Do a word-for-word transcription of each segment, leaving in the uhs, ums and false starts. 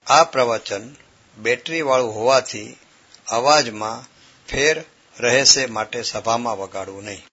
આ પ્રવચન બેટરી વાળું હોવાથી અવાજમાં ફેર રહેશે માટે સભામાં વગાડવું નહીં.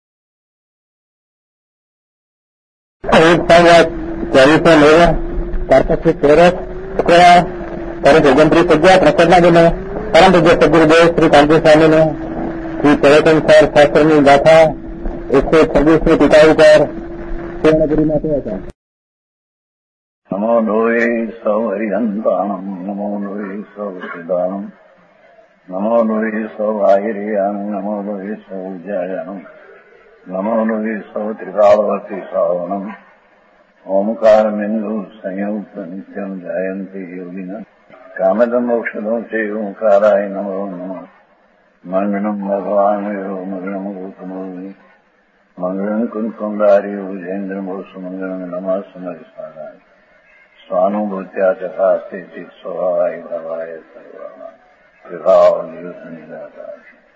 ચોવીસો લેવા ત્યાર પછી તેરસ તારીખ ઓગણત્રીસ અગિયાર પ્રસાદના દિને પરમ પૂજ્ય સદગુરુદેવ શ્રી કાંતિ સ્વામીને શ્રી ચેતન સર શાસ્ત્રની ગાથા એકસો છવ્વીસની ટીકા ઉપર પૂર્ણગીરી માટે હતા. નમો લોહે સૌ હરિહંતાણમ નમો લોહે સૌ સિદ્ધાણમ નમો લોહે સૌ આહિર્યાણમ નમો લોહે સૌ જયાણમ નમો લોહે સૌ ત્રિકાળવતી શ્રાવણમ ઓમકાર બિંદુ સંયુક્ત નિત્યમ જયંતિ યોગિન કામદમ મોક્ષદો છે ઓંકારાય નમો નમઃ. મંગળમ ભગવાન મંગળમ ગૌતમોની મંગળમ કુંકુંડારી વિજેન્દ્રમો સુમંગળમ નમઃ સમરિસ્વાદાય સ્વાનુભૂત્યા ચકાસ્તે સ્વભાવાય ભવાય સર્વા વિભાવ નિયુક્ત નિરાકાર.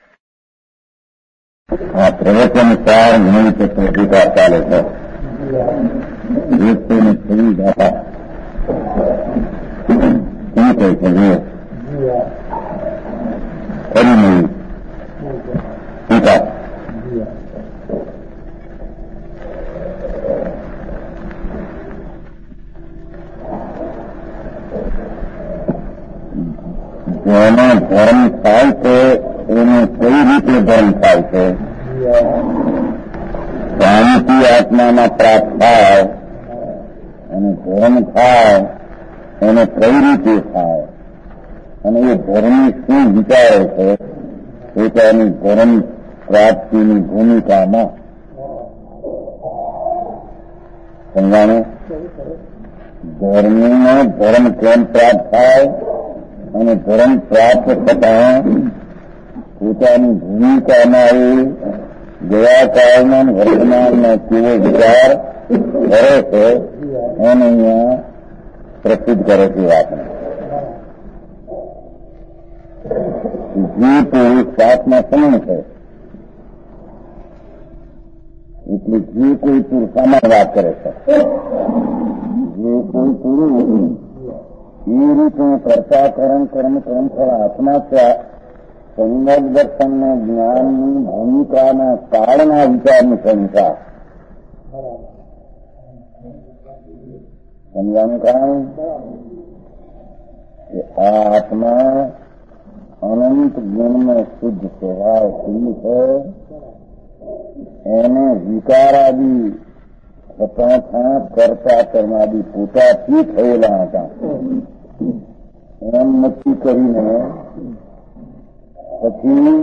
આ પ્રવચન ચાર ઘણી ચતુર્થીતા ચાલે છે. એકસો ને છવ્વીસ ગાથા શું કહે છે? ફરી મળી ટીકા જેનો ધર્મ થાય છે એને કઈ રીતે ધર્મ થાય છે? શાંતિ આત્મામાં પ્રાપ્ત થાય અને ધર્મ થાય એને કઈ રીતે થાય અને એ ધર્મ શું વિચારે છે પોતાની ધર્મ પ્રાપ્તિની ભૂમિકામાં સમજાણું? ધર્મનો ધર્મ કેમ પ્રાપ્ત થાય અને ધર્મ પ્રાપ્ત થતા પોતાની ભૂમિકામાં એ ગયા કાળના વર્તમાનમાં કેવો વિચાર કરે છે એને અહીંયા પ્રસિદ્ધ કરે છે વાતને. જે પુરુષ પાપમાં સમણ છે એટલે જે કોઈ પુરુષામાં વાત કરે છે, જે કોઈ પુરુષ એ રીતે કરતા કર્મ કર્મ કર્મ ફળ આત્મા સંગત દર્શનના જ્ઞાનની ભૂમિકાના કાળના વિચારની સંખ્યા સમજાનું કારણ કે આ આત્મા અનંત ગુણમાં શુદ્ધ સ્વભાવશીલ છે. એને વિકારાદી થતા કરતા કર્માદી પોતાથી થયેલા હતા એમ નક્કી કરીને પછી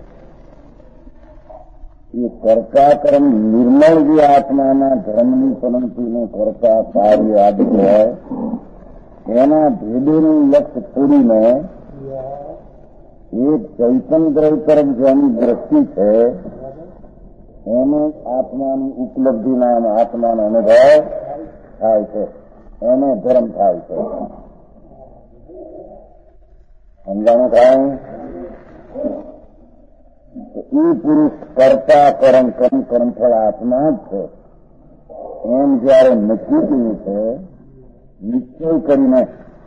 એ કરતા કર્મ નિર્મળ જે આત્માના ધર્મની પરંતુને કરતા કાર્ય આદિ હોય એના ભેદોનું લક્ષ્ય છોડીને એ ચૈતન દ્રવ્ય તરફ જેની દ્રષ્ટિ છે એને આત્માની ઉપલબ્ધિના આત્માનો અનુભવ થાય છે, એને ધર્મ થાય છે. સમજાણું થાય? એ પુરુષ કરતા કર્મ કર્મ કર્મફળ આત્મા જ છે એમ જયારે નક્કી કર્યું છે, નિશ્ચય કરીને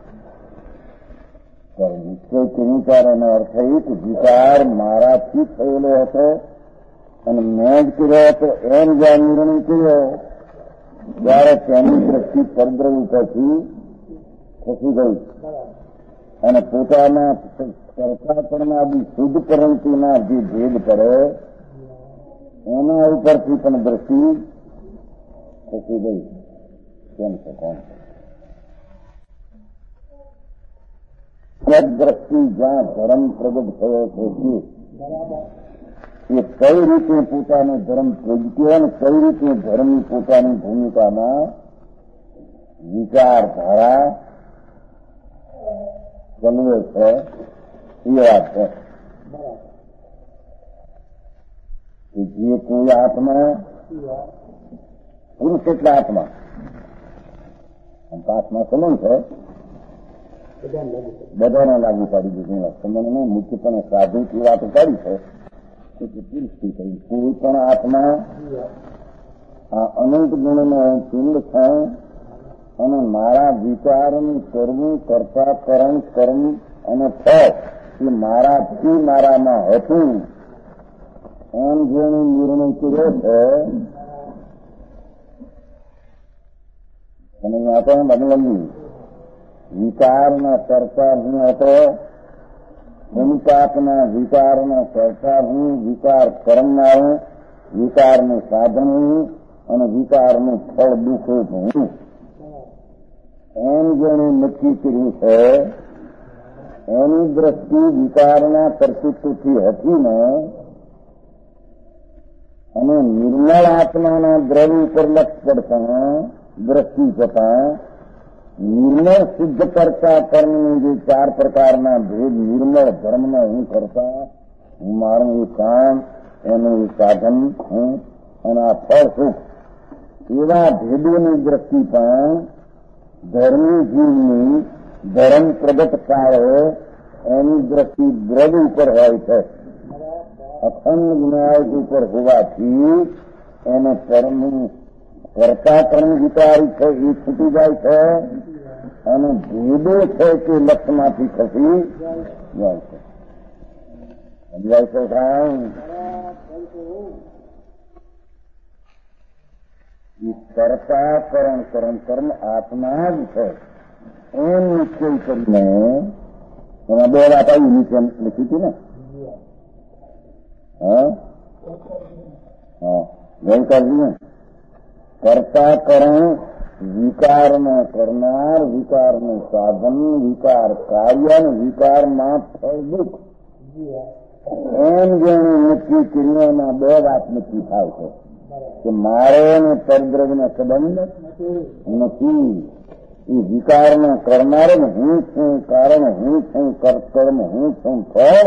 નિશ્ચય કર્યું ત્યારે એનો અર્થ એ કે વિચાર મારાથી થયેલો હતો અને મેં જ કર્યો હતો એમ જ્યાં નિર્ણય કર્યો ત્યારે તેની દ્રષ્ટિ પરદ્રવ્ય ઉપરથી ખસી ગઈ અને પોતાના કરતાપણના બી શુદ્ધ પરંતુના જે ભેદ કરે એના ઉપરથી પણ દ્રષ્ટિ ખસી ગઈ. કેમ છે? કોણ દ્રષ્ટિ જ્યાં ધર્મ પ્રગટ થયો છે એ કઈ રીતે પોતાનો ધર્મ પ્રગટ્યો અને કઈ રીતે ધર્મની પોતાની ભૂમિકામાં વિચારધારા ચલવે છે એ વાત છે કે જે કોઈ આત્મા પુરુષ એટલે આત્મા આત્મા સમન છે બધાને લાગુ પાડી દીધું. સમન્વય મુખ્યપણે સાધુથી વાતો કરી છે કે પુરુષથી કહી કોઈ પણ આત્મા આ અનંત ગુણનો પિંડ છે અને મારા વિચારનું કરવું, કરતા કરણ, કર્મ અને ફળ એ મારાથી મારામાં હતું એમ જેનો નિર્ણય કર્યો છે. અને આપણે બદલાવી વિચારના કરતા હું હતો, સંતાપના વિચારના કરતા હું, વિચાર કરનારો, વિચારનું સાધન હું અને વિચારનું ફળ દુઃખ હું એમ જેને નક્કી કર્યું છે એની દ્રષ્ટિ વિચારના કર્તૃત્વથી હતી ને અને નિર્મળ આત્માના દ્રવ્ય ઉપર લક્ષ પડતા દ્રષ્ટિ જતા નિર્મળ સિદ્ધ કરતા કર્મની જે ચાર પ્રકારના ભેદ નિર્મળ ધર્મનો હું કરતા, હું મારું એ કામ, એનું એ સાધન હું અને આ ફળ સુખ એવા ભેદોની દ્રષ્ટિ પણ ધર્મી જીવની ધર્મ પ્રગટ કાળે એની દ્રષ્ટિ દ્રવ્ય ઉપર હોય છે. અખંડ જ્ઞાન ઉપર હોવાથી એને કર્મ કરતા કર્મ વિચારી છે એ છૂટી જાય છે અને ભેદો છે કે લક્ષમાંથી ખસી જાય છે. સમજાય છે સાહેબ? એ કરતા કર્મ કર્મ કર્મ આત્મા જ છે એમ નિશ્ચય કરીને એમાં બે વાત આવી નીચે લખી હતી ને. હા હા ગઈકાલજી ને કરતા કર્મ વિકારનો કરનાર, વિકારનું સાધન, વિકાર કાર્ય અને વિકારમાં ફળ દુઃખ એમ જેને નક્કી કર્યોના બે વાત નક્કી થાય છે કે મારે ને પરદ્રવ્યનો સંબંધ નથી. એ વિકારનો કરનાર હું છું, કારણ હું છું, કર્મ હું છું, ફળ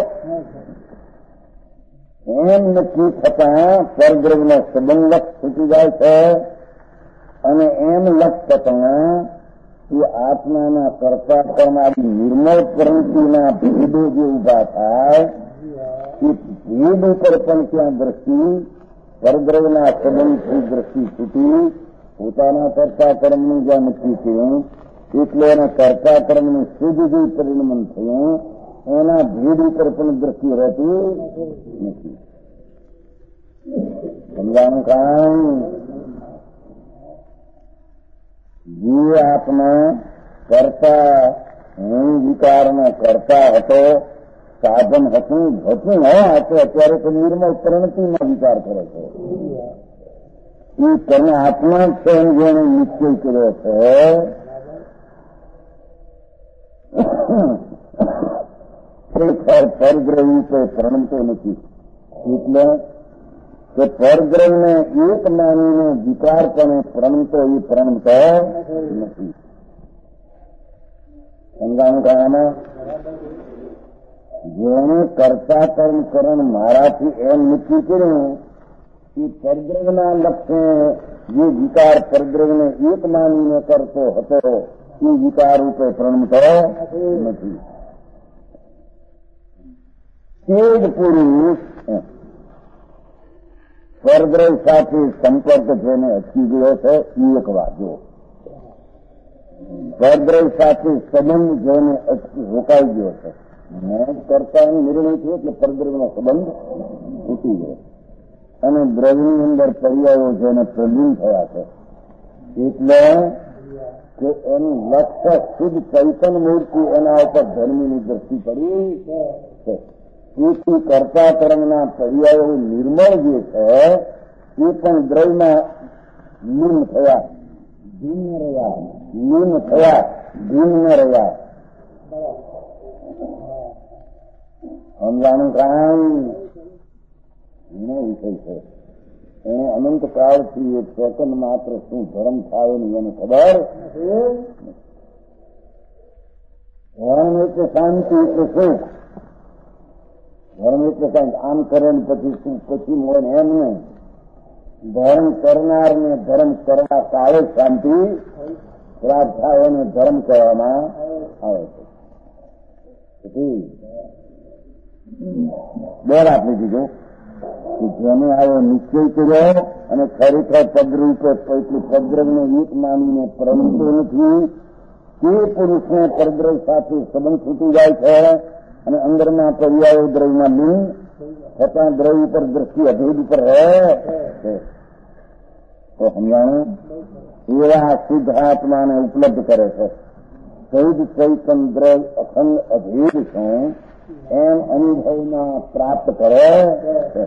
એમ નક્કી થતા પરદ્રવ્યનો સંબંધ લક્ષ છૂટી જાય છે અને એમ લક્ષ થતા એ આત્માના કરતા કરનારી નિર્મળ પ્રવૃત્તિના ભેદો જે ઉભા થાય એ ભેદ ઉપર પણ ત્યાં દ્રષ્ટિ પરદ્રવ્યના સંબંધથી દ્રષ્ટિ છૂટી પોતાના કરતા કર્મનું જ્યાં નક્કી થયું એટલે એને કરતા કર્મનું શુદ્ધ જે પરિણમન થયું એના ભેદ ઉપર પણ દ્રષ્ટિ રહેતી નથી. સમજાનું કામ જે આત્મા કરતા હું વિકારનો કરતા હતો, સાધન હતું હતું હા તો અત્યારે તો નિર્મળ પ્રણતિમાં વિચાર કરે છે. એ કર્મ આત્મા જ છે એમ જેને નિશ્ચય કર્યો છે પરદ્રવ્ય તો પ્રણમતો નથી. એટલે કે પરદ્રવ્યને એક માનીને વિકારપણે પ્રણમતો એ પ્રણમતો નથી. સમજાણું કહેવામાં જેને કરતા કર્મ કરણ મારાથી એમ નક્કી કર્યું એ પરદ્રવ્યના લક્ષ્ય જે વિકાર પરદ્રવ્યને એક માનીને કરતો હતો એ વિકાર રૂપે પ્રણમતો નથી. તે જ પુરુષ પરદ્રવ્ય સાથે સંપર્ક જેને અટકી ગયો છે એ એક વાજો, પરદ્રવ્ય સાથે સંબંધ જેને રોકાઈ ગયો છે મેં કરતા નિર્ણય થયો એટલે પરદ્રવ્યનો સંબંધ તૂટી ગયો અને દ્રવ્યની અંદર પર્યાયો જેને પ્રલીન થયા છે એટલે કે એનું લક્ષ્ય શુદ્ધ ચૈતન્ય મૂર્તિ એના ઉપર ધર્મીની દ્રષ્ટિ પડી છે. તેથી કરતા કર્મના પર્યાયો નિર્મળ જે છે એ પણ દ્રવ્યમાં લીન થયા, ભિન્ન રહ્યા, લીન થયા, ભિન્ન રહ્યા. સમજાણું કામ એનો વિષય છે. એને અનંત કાળથી એક સેકન્ડ માત્ર શું ધર્મ થાય નહીં એને ખબર. ધર્મ એટલે શાંતિ એટલે સુખ, ધર્મ એટલે કઈ આમ કરે ને પછી શું પછી મળે ને એમ નહીં. ધર્મ કરનાર ને ધર્મ કરવા કાળે શાંતિ પ્રાપ્ત થાય એને ધર્મ કહેવામાં આવે છે. બે વાત લીધી જો જેને આવો નિશ્ચય કર્યો અને ખરેખર પદરૂપે એટલું પદદ્રવને એક માનીને પરમતો નથી તે પુરુષને પરદ્રવ સાથે સંબંધ છૂટી જાય છે અને અંદરના પર્યાયો દ્રવ્યમાં લીન છતાં દ્રવ્ય ઉપર દ્રષ્ટિ અભેદ ઉપર રહે તો સમજાણું એવા શુદ્ધ આત્માને ઉપલબ્ધ કરે છે. ચૌદ ચૈતન દ્રવ્ય અખંડ અભેદ છે એમ અનુભવમાં પ્રાપ્ત કરે છે.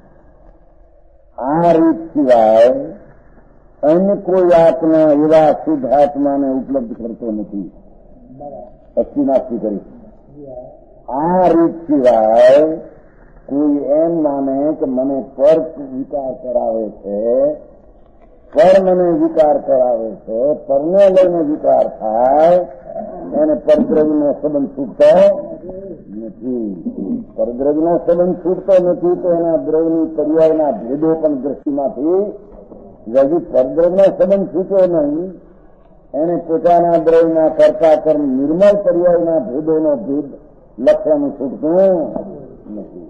આ રીત સિવાય અન્ય કોઈ આત્મા એવા શુદ્ધ આત્માને ઉપલબ્ધ કરતો નથી. અસ્થિનાસ્તિ કરી આ રીત સિવાય કોઈ એમ માને કે મને પર વિકાર કરાવે છે, પર મને વિકાર કરાવે છે, પરને લઈને વિકાર થાય એને પરદ્રવ્યનો સંબંધ છૂટતો નથી. પરદ્રવ્યનો સંબંધ છૂટતો નથી તો એના દ્રવ્યની પર્યાયના ભેદો પણ દ્રષ્ટિમાંથી હજી પરદ્રવ્યનો સંબંધ છૂટ્યો નહીં એને પોતાના દ્રવ્યના કરતા કર્મ નિર્મળ પર્યાયના ભેદોનો ભેદ લક્ષ્યનું છૂટતું નથી.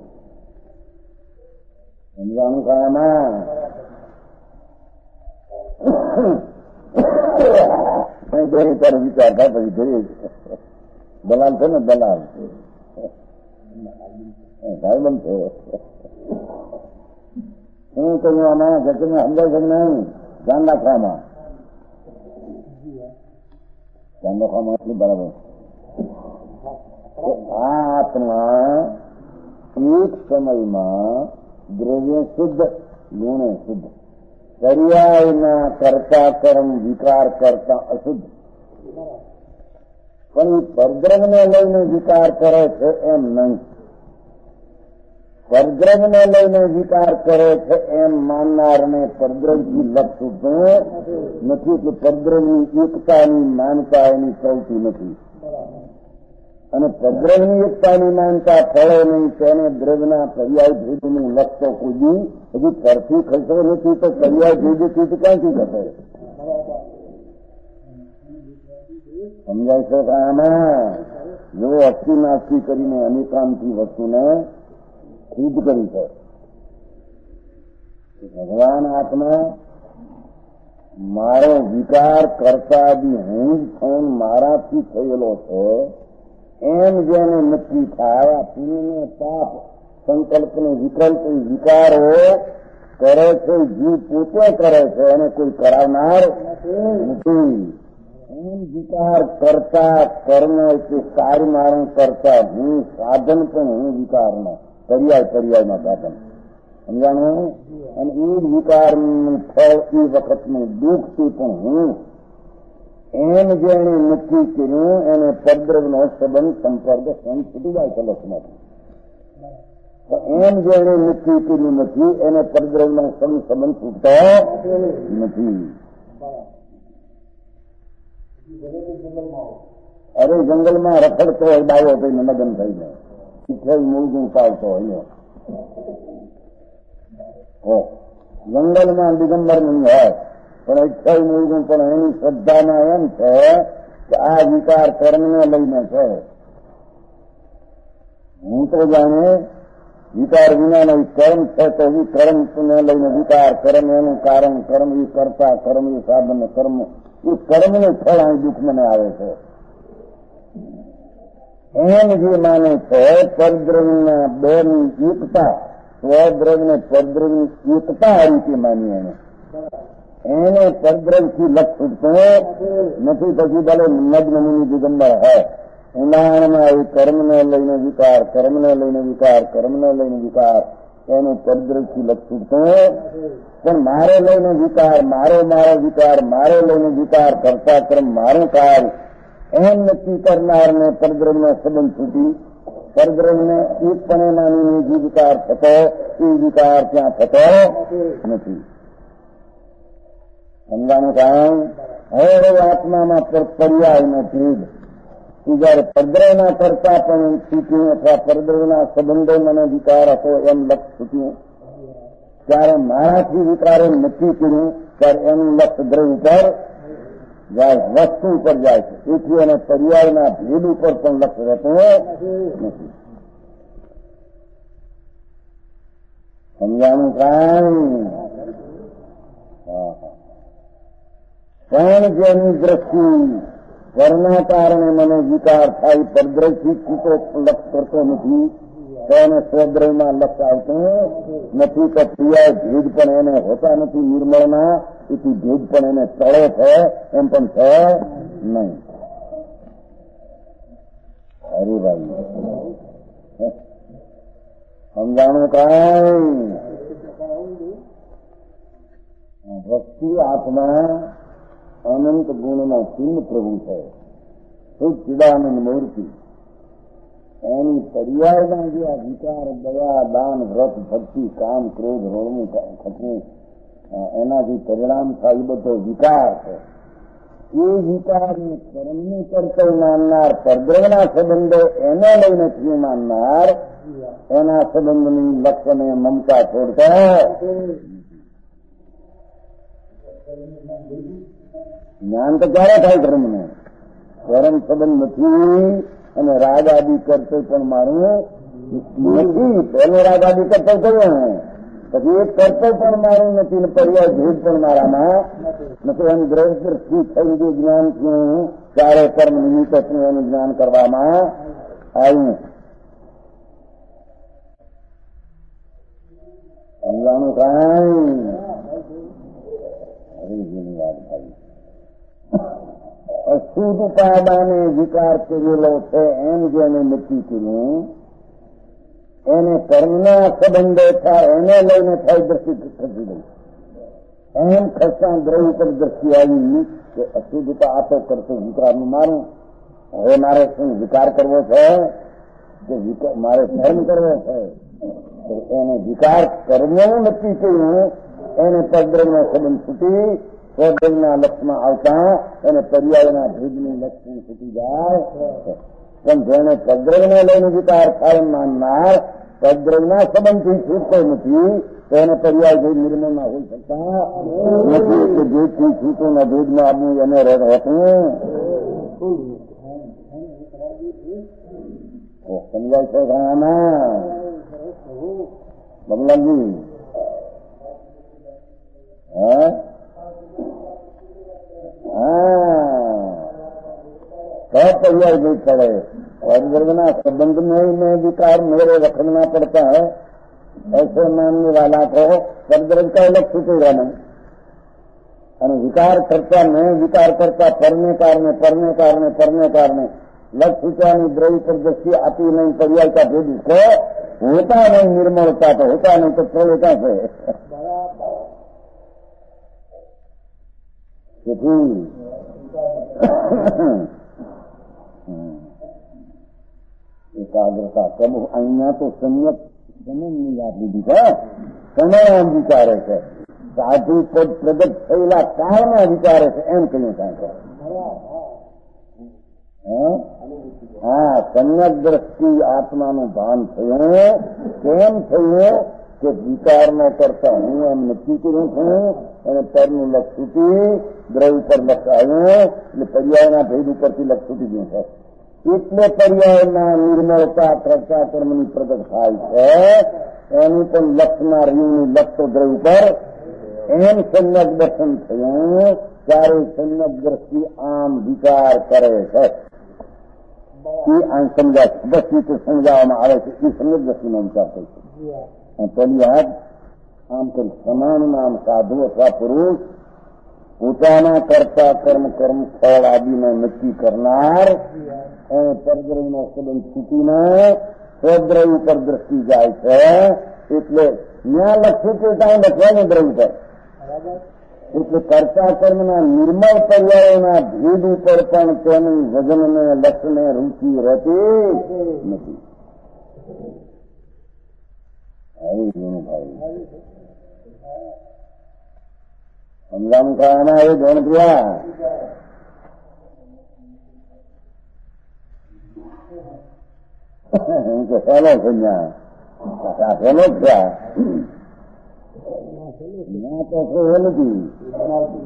સમજાનું કાળમાં દરેક તારે વિચાર થાય પછી કરીએ દલાલ છે ને દલાલ ભાઈબંધ છે. હું કહ્યું આમાં જગતને સમજાય છે નહીં ધ્યાન રાખવામાં ધ્યાન રાખવામાં એટલું બરાબર. આ આત્મા એક સમયમાં દ્રવ્ય શુદ્ધ ગુણે શુદ્ધ પર્યાયના કરતા કર્મ વિકાર કરતા અશુદ્ધ પણ એ પરદ્રવ્યને લઈને વિકાર કરે છે એમ નહીં. પરદ્રવ્યને લઈને વિકાર કરે છે એમ માનનારને પરદ્રવ્યથી લક્ષ છૂટતું નથી. એટલે પરદ્રવ્યની એકતાની માનતા એની ચલતી નથી અને પરદ્રવ્યની એકતાની માનતા ફળે નહીં તેને દ્રવ્યના પર્યાય ભેદનું લક્ષ તો કોઈ હજી પરથી ખસતો નથી તો પર્યાય ભેદથી તો ક્યાંથી ખસે? સમજાય છે કે આમાં જો અસ્થિ નાસ્તિ કરીને અનેકાંતી વસ્તુને ખુદ કરી છે. ભગવાન આત્મા મારો વિકાર કરતા બી હું જ છું મારાથી થયેલો છે એમ જેને નક્કી થાય આ પુણ્ય પાપ સંકલ્પને વિકલ્પ વિકારો કરે છે જીવ પોતે કરે છે એને કોઈ કરાવનાર નથી. એમ વિકાર કરતા કર્મ એટલે કાર્ય મારણ કરતા હું સાધન પણ હું વિકારના પર્યાય પર્યાયના સાધન સમજાણું અને એ વિકારનું ફળ એ વખતનું દુઃખ તે પણ હું એમ જેને નક્કી કર્યું એને પરદ્રવ્યનો સંબંધ સંપર્ક સંત છૂટી જાય છે લક્ષમાંથી. તો એમ જેને નક્કી કર્યું નથી એને પરદ્રવ્યનો સંબંધ છૂટતો નથી. અરે જંગલમાં રખડતો હોય ડાયો થઈને મગન થઈને શીખેલ મૂળગુણ ચાલતો હોય જંગલમાં દિગંબર નહીં હોય પણ અઠ્યાવી મૂળગુણ પણ એની શ્રદ્ધામાં એમ છે કે આ વિકાર કર્મને લઈને છે. હું તો જાણે વિકાર વિનાનો કર્મ છે તો એ કર્મને લઈને વિકાર કર્મ એનું કારણ કર્મ એ કરતા કર્મ એ સાધન કર્મ એ કર્મનું ફળ અહીં દુઃખ મને આવે છે એમ જે માને છે પરદ્રવ્યના બે ની એકતા સ્વદ્રવ્યને પરદ્રવ્યની એકતા આ રીતે માની એને એને પરદ્રવ્યથી લક્ષ છૂટતો નથી. પછી ભલે નગ્ન મુનિ દિગંબર હોય ઉદાહરણમાં એ કર્મને લઈને વિકાર કર્મને લઈને વિકાર કર્મને લઈને વિકાર એનું પરદ્રવ્યથી લક્ષ છૂટતો પણ મારે લઈને વિકાર મારો મારો વિકાર મારે લઈને વિકાર કરતા કર્મ મારું કાર્ય એમ નક્કી કરનારને પરદ્રવ્યનો સંબંધ છૂટી પરદ્રવ્યને એકપણે માનીને જે વિકાર થતો એ વિકાર ત્યાં થતો નથી. સમજાનું કારણ હવે આત્મામાં પર્યાયનો ભેદ જયારે પરદ્રવ્યના કરતા પણ છૂટ્યું અથવા પરદ્રવ્યના સંબંધો મને વિકાર હતો એમ લક્ષ છૂટ્યું ત્યારે મારાથી વિકારો નક્કી કર્યું ત્યારે એનું લક્ષ દ્રવ્ય ઉપર જાય વસ્તુ ઉપર જાય છે. તેથી એને પર્યાયના ભેદ ઉપર પણ લક્ષ્ય રહેતું નથી. સમજાણું કાંઈ પણ જેની દ્રષ્ટિ ઘરના કારણે મને વિકાર થાય પરદ્રવથી છૂટો લક્ષ કરતો નથી તો એને સ્વદ્રવમાં લક્ષ આવતો નથી તો પ્રિયા ભેદ પણ એને હોતા નથી નિર્મળના એથી ભેદ પણ એને તળે છે એમ પણ છે નહીં. હરિભાઈ સમજાણું કાંઈ વસ્તુ આત્મા અનંત ગુણના ચિહ્ન પ્રભુ છે. શુદ્ધ ચિદાનંદ મૂર્તિ એની પર્યાયના જે આ વિચાર દયા દાન વ્રત ભક્તિ કામ ક્રોધ રોળવું ખપવું એનાથી પરિણામ થાય એ બધો વિકાર છે. એ વિકારને કર્મનું કર્તવ્ય માનનાર પરદ્રવના સંબંધો એને લઈને થયું માનનાર એના સંબંધની લક્ષ્યને મમતા છોડતા જ્ઞાન તો ક્યારે થાય ધર્મને? ધર્મ સંબંધ નથી અને રાગ આદિ કરતો પણ મારું નથી. પેલો રાગ આદિ કરતો થયો પછી એક કરતો પણ મારું નથી ને પર્યાય ભેદ પણ મારામાં નથી. એનું દ્રષ્ટિ થઈ ગયું જ્ઞાન થયું ચારે કર્મ નિમિત્ત થયું એનું જ્ઞાન કરવામાં આવ્યું. સમજાણું કાંઈ હરિજીની વાત થઈ. અશુદ્ધ ઉપાદાને વિકાર કરેલો છે એમ જેને નક્કી કર્યું એને કર્મના સંબંધો થાય એને લઈને થાય દ્રષ્ટિ ખસી ગઈ. એમ ખસતા દ્રવ્ય પર દ્રષ્ટિ આવી કે અશુદ્ધતા આ તો કરતો વિકારનું મારું. હવે મારે શું વિકાર કરવો છે કે મારે ધર્મ કરવો છે? એને વિકાર કરવું નક્કી કર્યું એને પરદ્રવનો સંબંધ છૂટી સ્વદ્રવના લક્ષમાં આવતા એને પર્યાયના ભેદનું લક્ષણ છૂટી જાય. પણ જેને પરદ્રવને લઈને વિકાર થાય માનનાર પરદ્રવના સંબંધથી છૂટતો નથી તો એને પર્યાય ભેદ નિર્મળમાં હોઈ શકતા નથી. કે ભેદથી છૂટું ના ભેદમાં આપવું એને રહેતું સમજાય છે ઘણામાં બમલાજી? હા હા पर्याय नहीं पड़े और वर्गना संबंध में में विकार मेरे रखना पड़ता है ऐसे मानने वाला को परद्रव का अलग छूटेगा नहीं. અને વિકાર કરતા મેં વિકાર કરતા પરને કારણે પરને કારણે પરને કારણે લક્ષ છૂટવાની દ્રવ્ય પર દ્રષ્ટિ આપી નહીં પર્યાય का भेद इसको होता नहीं. निर्मलता तो होता नहीं तो चले कैसे? તેથી એકાગ્રતા કબ અહીંયા તો સમ્યક સમયની વાત લીધી છે. સમયમાં વિચારે છે સાધુ પદ પ્રગટ થયેલા કાળમાં વિચારે છે એમ કહ્યું કાંઈ હા સમ્યક દ્રષ્ટિ આત્માનું ભાન થયું. કેમ થયું કે વિચારનો કરતા હું એમ નક્કી કર્યું છું અને પરનું લક્ષ છૂટી દ્રવ્ય ઉપર લક્ષ આવ્યું એટલે પર્યાયના ભેદ ઉપરથી લક્ષ છૂટી ગયું છે. એટલે પર્યાયના નિર્મળતા કરતા કર્મની પ્રગટ થાય છે. એનું પણ લક્ષના રહ્યુંની લક્ષ દ્રવ્ય ઉપર એમ સમ્યક દર્શન થયું. ત્યારે સમ્યક દ્રષ્ટિ આમ વિચાર કરે છે. એ આમ સમજા બસ રીતે સમજાવવામાં આવે છે. એ સમ્યક દ્રષ્ટિનો વિચાર થાય છે. પેલી વાત આમ કરી સમાન નામ સાધુ અથવા પુરુષ પોતાના કરતા કર્મ કર્મ ફળ આદિને નક્કી કરનાર એને પરદ્રવ્યનો સંબંધ છૂટીને સ્વદ્રવ્ય ઉપર દ્રષ્ટિ જાય છે. એટલે ત્યાં લખ્યું કે ત્યાં લખવાનું દ્રવ્ય પર એટલે કરતા કર્મના નિર્મળ પર્યાયોના ભેદ ઉપર પણ તેનું વજનને લક્ષને રૂચિ રહેતી નથી. સમજાણું કારણે એ ધોણ થયા કે પહેલો છે ત્યાં પહેલો જ થયા ત્યાં તો થયો નથી.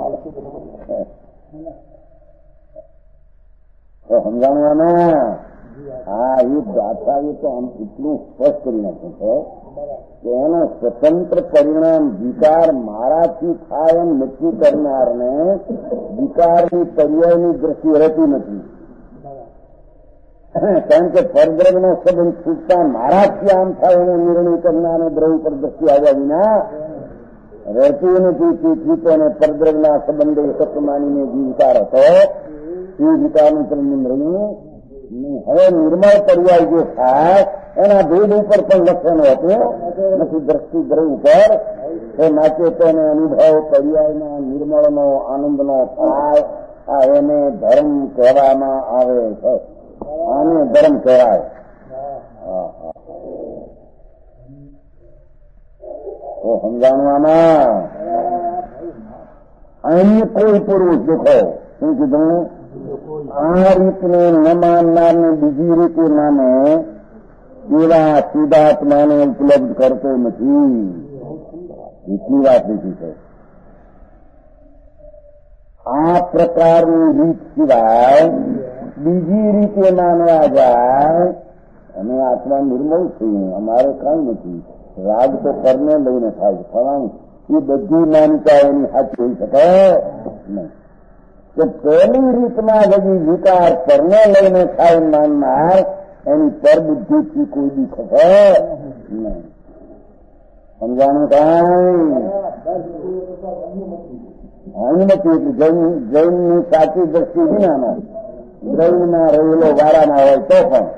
તો સમજાણું આમાં હા, એ દાતાએ તો આમ એટલું સ્પષ્ટ કરી નાખ્યું છે કે એનો સ્વતંત્ર પરિણામ વિકાર મારાથી થાય એમ નક્કી કરનારને વિકારની પર્યાયની દ્રષ્ટિ રહેતી નથી. કારણ કે પરદ્રવ્યનો સંબંધ છૂટતા મારાથી આમ થાય એનો નિર્ણય કરનારને દ્રવ્ય પર દ્રષ્ટિ આવ્યા વિના રહેતી નથી. તેથી તેને પરદ્રવ્યના સંબંધે એકત્ર માનીને જે વિકાર હતો એ વિકારનું પરિણામ રહ્યું. હવે નિર્મળ પર્યાય જે થાય એના ભેદ ઉપર પણ લક્ષણ હતું નથી, દ્રષ્ટિ દ્રવ્ય ઉપર. એ માટે તેને અનુભવ પર્યાયના નિર્મળનો આનંદનો થાય. આ એને ધર્મ કહેવામાં આવે છે. આને ધર્મ કહેવાય. તો સમજાણવામાં અન્ય કોઈ પુરુષ દેખો શું કીધું, આ રીતને ન માનનારને બીજી રીતે નામે એવા શુદ્ધાત્માને ઉપલબ્ધ કરતો નથી. એટલી વાત લીધી છે. આ પ્રકારની રીત સિવાય બીજી રીતે માનવા જાય અને આત્મા નિર્મળ છીએ, અમારે કઈ નથી, રાગ તો કરને લઈને થાય છે ફલાણું, એ બધી માન્યતા એની સાચી હોઈ શકે નહીં. કે પહેલી રીતમાં બધી વિકાર પરને લઈને થાય માનનાર એની પરબુદ્ધિથી કોઈ દી ખસે નહીં. સમજાણું કાંઈ અનુમતિ એટલે જૈન જૈનની સાચી દ્રષ્ટિ વિનામાં દ્રવ્યમાં રહેલો વારામાં હોય તો પણ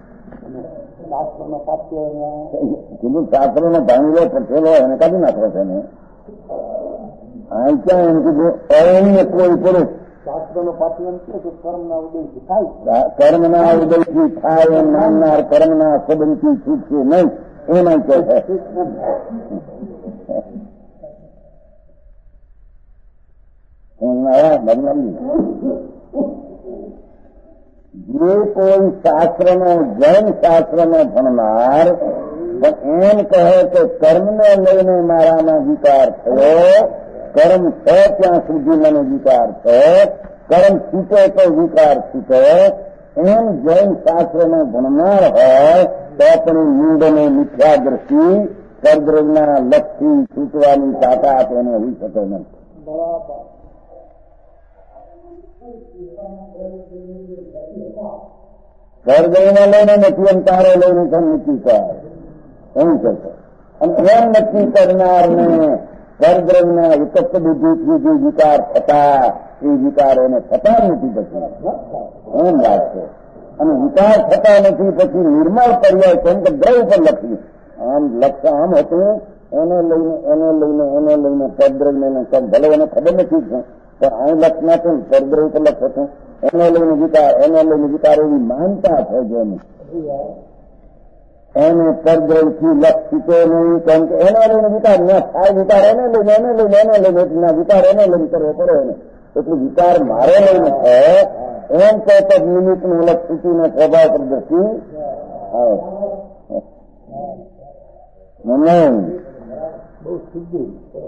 કીધું શાસ્ત્રનો ભાંગલો પઠેલો એને કાઢી નાખો છે ને. આ ક્યાં એમ કીધું અન્ય કોઈ પુરુષ શાસ્ત્રનો પાછળ એમ છે કે કર્મના ઉદયથી થાય, કર્મના ઉદયથી થાય એમ માનનાર કર્મના સંબંધથી છૂટશે નહીં એના કહે છે. જે કોઈ શાસ્ત્રનો જૈન શાસ્ત્રનો ભણનાર એમ કહે કે કર્મને લઈને મારામાં વિકાર થયો, કર્મ છે ત્યાં સુધી મને વિકાર છે, કર્મ છૂટે તો વિકાર છૂટે, એમ જૈન શાસ્ત્રનો ભણનાર હોય તો પણ મૂંડને મિથ્યા દ્રષ્ટિ પરદ્રવ્યના લક્ષથી છૂટવાની તાકાત એને હોઈ શકે નહીં. પરદ્રવ્યને લઈને નથી એમ તારે લઈને પણ નક્કી કર એમ કહે છે. અને એમ નક્કી કરનારને પરદ્રવ્યના એકત્ર બુદ્ધિથી જે વિકાર થતા એ વિકાર એને થતા જ નથી પછી એમ લાગશે. અને વિકાર થતા નથી પછી નિર્મળ પર્યાય કેમ કે દ્રવ્ય પર લખ્યું આમ લક્ષ આમ હતું એને લઈને એને લઈને એને લઈને પરદ્રવ્યને ભલે એને ખબર નથી છે પણ અહીં લક્ષ ના હતું પરદ્રવ્ય પર લક્ષ હતું એને લઈને વિકાર એને લઈને વિકાર એવી માનતા છે જેની એને પરદ્રવ્યથી લક્ષ છૂટે નહીં. કેમ કે એને લઈને વિકાર ના થાય, વિકાર એને લઈને એને લઈને એને લઈને ના વિકાર એને લઈને કરવો પડે એને એટલે વિકાર મારે લઈને છે એમ કહેતો નિમિત્તનું લક્ષ છૂટીને સ્વભાવ પ્રદર્શી આવે નહીં. બહુ સીધી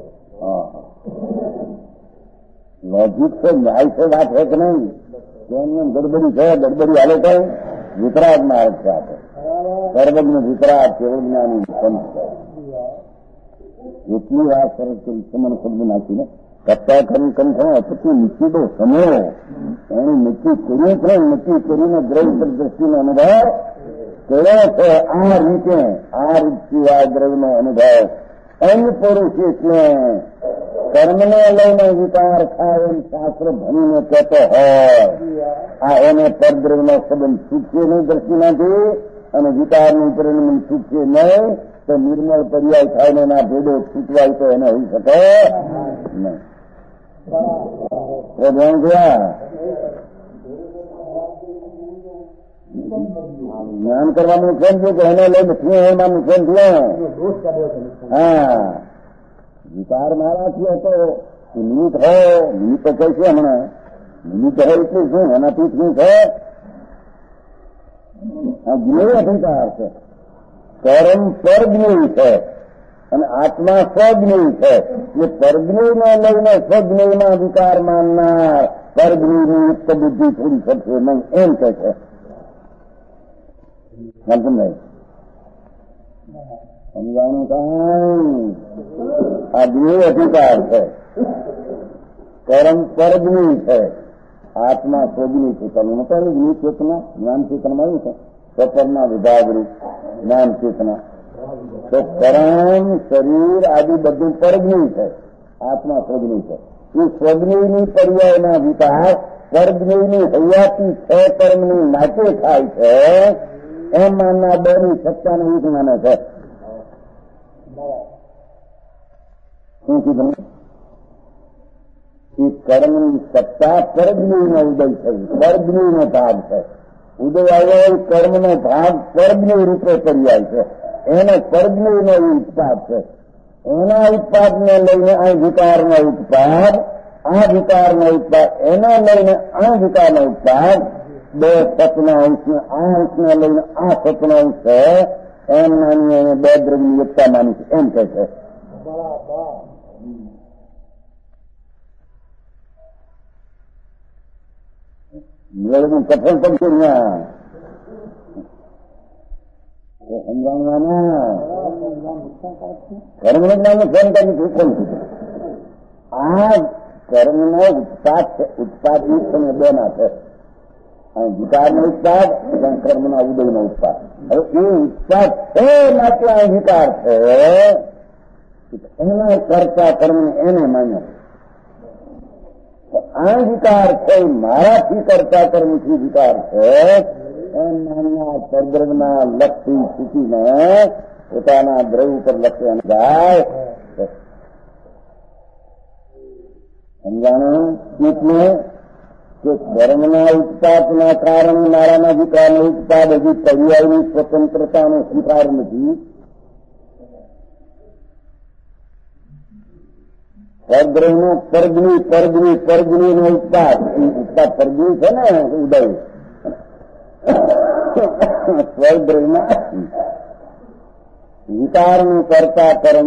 લોજિક છે, ન્યાય છે, વાત છે કે નહીં કે એમને ગડબડી છે, ગડબડી હાલે કઈ વિતરાગ માર્ગ છે આપે સર્વજ્ઞ વિતરાગ કેવળ જ્ઞાની સંત છે. એટલી વાત સરસ કરી છે મને ખુદ નાખીને કપ્તા કરી કંઠો પછી નિશ્ચિતો સમયો એનું નક્કી કર્યું છે. નક્કી કરીને દ્રવ્ય દ્રષ્ટિનો અનુભવ કર્યો છે. આ રીતે આ રીત સિવાય દ્રવ્યનો અનુભવ અન્ય પુરુષ એટલે કર્મને લઈને વિકાર થાય એમ શાસ્ત્ર ભણીને કહેતો હોય આ એને પરદ્રવ્યનો સંબંધ છૂટશે નહીં દ્રષ્ટિમાંથી અને વિકારનું પરિણામ છૂટશે નહીં તો નિર્મળ પર્યાય થાય ને એના ભેદો છૂટવાય તો એને હોઈ શકે નહીં. જ્ઞાન કરવાનું નુકસાન થયું કે એને લઈને શું એમાં નુકસાન થયું. હા વિકાર મારાથી હતો નિમિત્ત હોય નિમિત્ત કઈ છે હમણાં નિમિત્ત હોય એટલું શું એનાથી શું છે આ જ્ઞેય અધિકાર છે. કર્મ પરજ્ઞેય છે અને આત્મા સ્વજ્ઞેય છે. એ પરજ્ઞેયને લઈને સ્વજ્ઞેયમાં વિકાર માનનાર પરજ્ઞેયની યુક્ત બુદ્ધિ છોડી શકશે નહીં એમ કહે છે. સમજાય? સમજાણું કાંઈ આ બે અધિકાર છે. કર્મ પરજની છે, આત્મા સ્વજની ચેતના. મતલબ જ્ઞ ચેતના જ્ઞાન ચેતનમાં આવ્યું છે સ્વપરના વિભાગરૂપ જ્ઞાન ચેતના. તો કર્મ શરીર આદિ બધું પરજની છે, આત્મા સ્વજની છે. એ સ્વજનીની પર્યાયના વિકાસ પરજનીની હૈયાતી છે કર્મની નાચે થાય છે એમ માનના બેની સત્તાને એક માને છે. શું કીધું? એ કર્મની સત્તા પરજનીનો ઉદય થયું, પરજનીનો ભાગ છે. ઉદય આવ્યો કર્મનો ભાગ પરજની રૂપે પર્યાય છે, એનો પરજનીનો ઉત્પાદ છે. એના ઉત્પાદને લઈને આ વિકારનો ઉત્પાદ, આ વિકારનો ઉત્પાદ એને લઈને આ વિકારનો ઉત્પાદ, બે સતના અંશને આ અંશને લઈને આ સતનો અંશ છે એમ માની એને બે દ્રવ્યની એકતા માની છે એમ કહે છે. કઠોળ પડશે ત્યાં સમજાવવાના કર્મનું જ્ઞાન ફોન કરી કોણ કીધું? આ કર્મનો ઉત્પાદ છે, ઉત્પાદ અને બે ના છે. વિકારનો ઉત્પાદ અને કર્મના ઉદયનો ઉત્પાદ. હવે એ ઉત્પાદ છે માટે આ વિકાર છે, એના કરતા કર્મ એને માન્યો. આ વિકાર છે મારાથી કરતા કર્મથી વિકાર છે એમ નાના પરદ્રવના લક્ષથી ચૂકીને પોતાના દ્રવ ઉપર લક્ષ્ય જાય. સમજાણું? એટલે કે કર્મના ઉત્પાદના કારણે મારાના વિકારનો ઉત્પાદ હજી પર્યાયની સ્વતંત્રતાનો સ્વીકાર નથી. પરદ્રવનો પરજની પરજની પરજની નો ઉત્પાદ, ઉત્પાદ પરજની છે ને ઉદય. સ્વદ્રવમાં વિકારનું કરતા કર્મ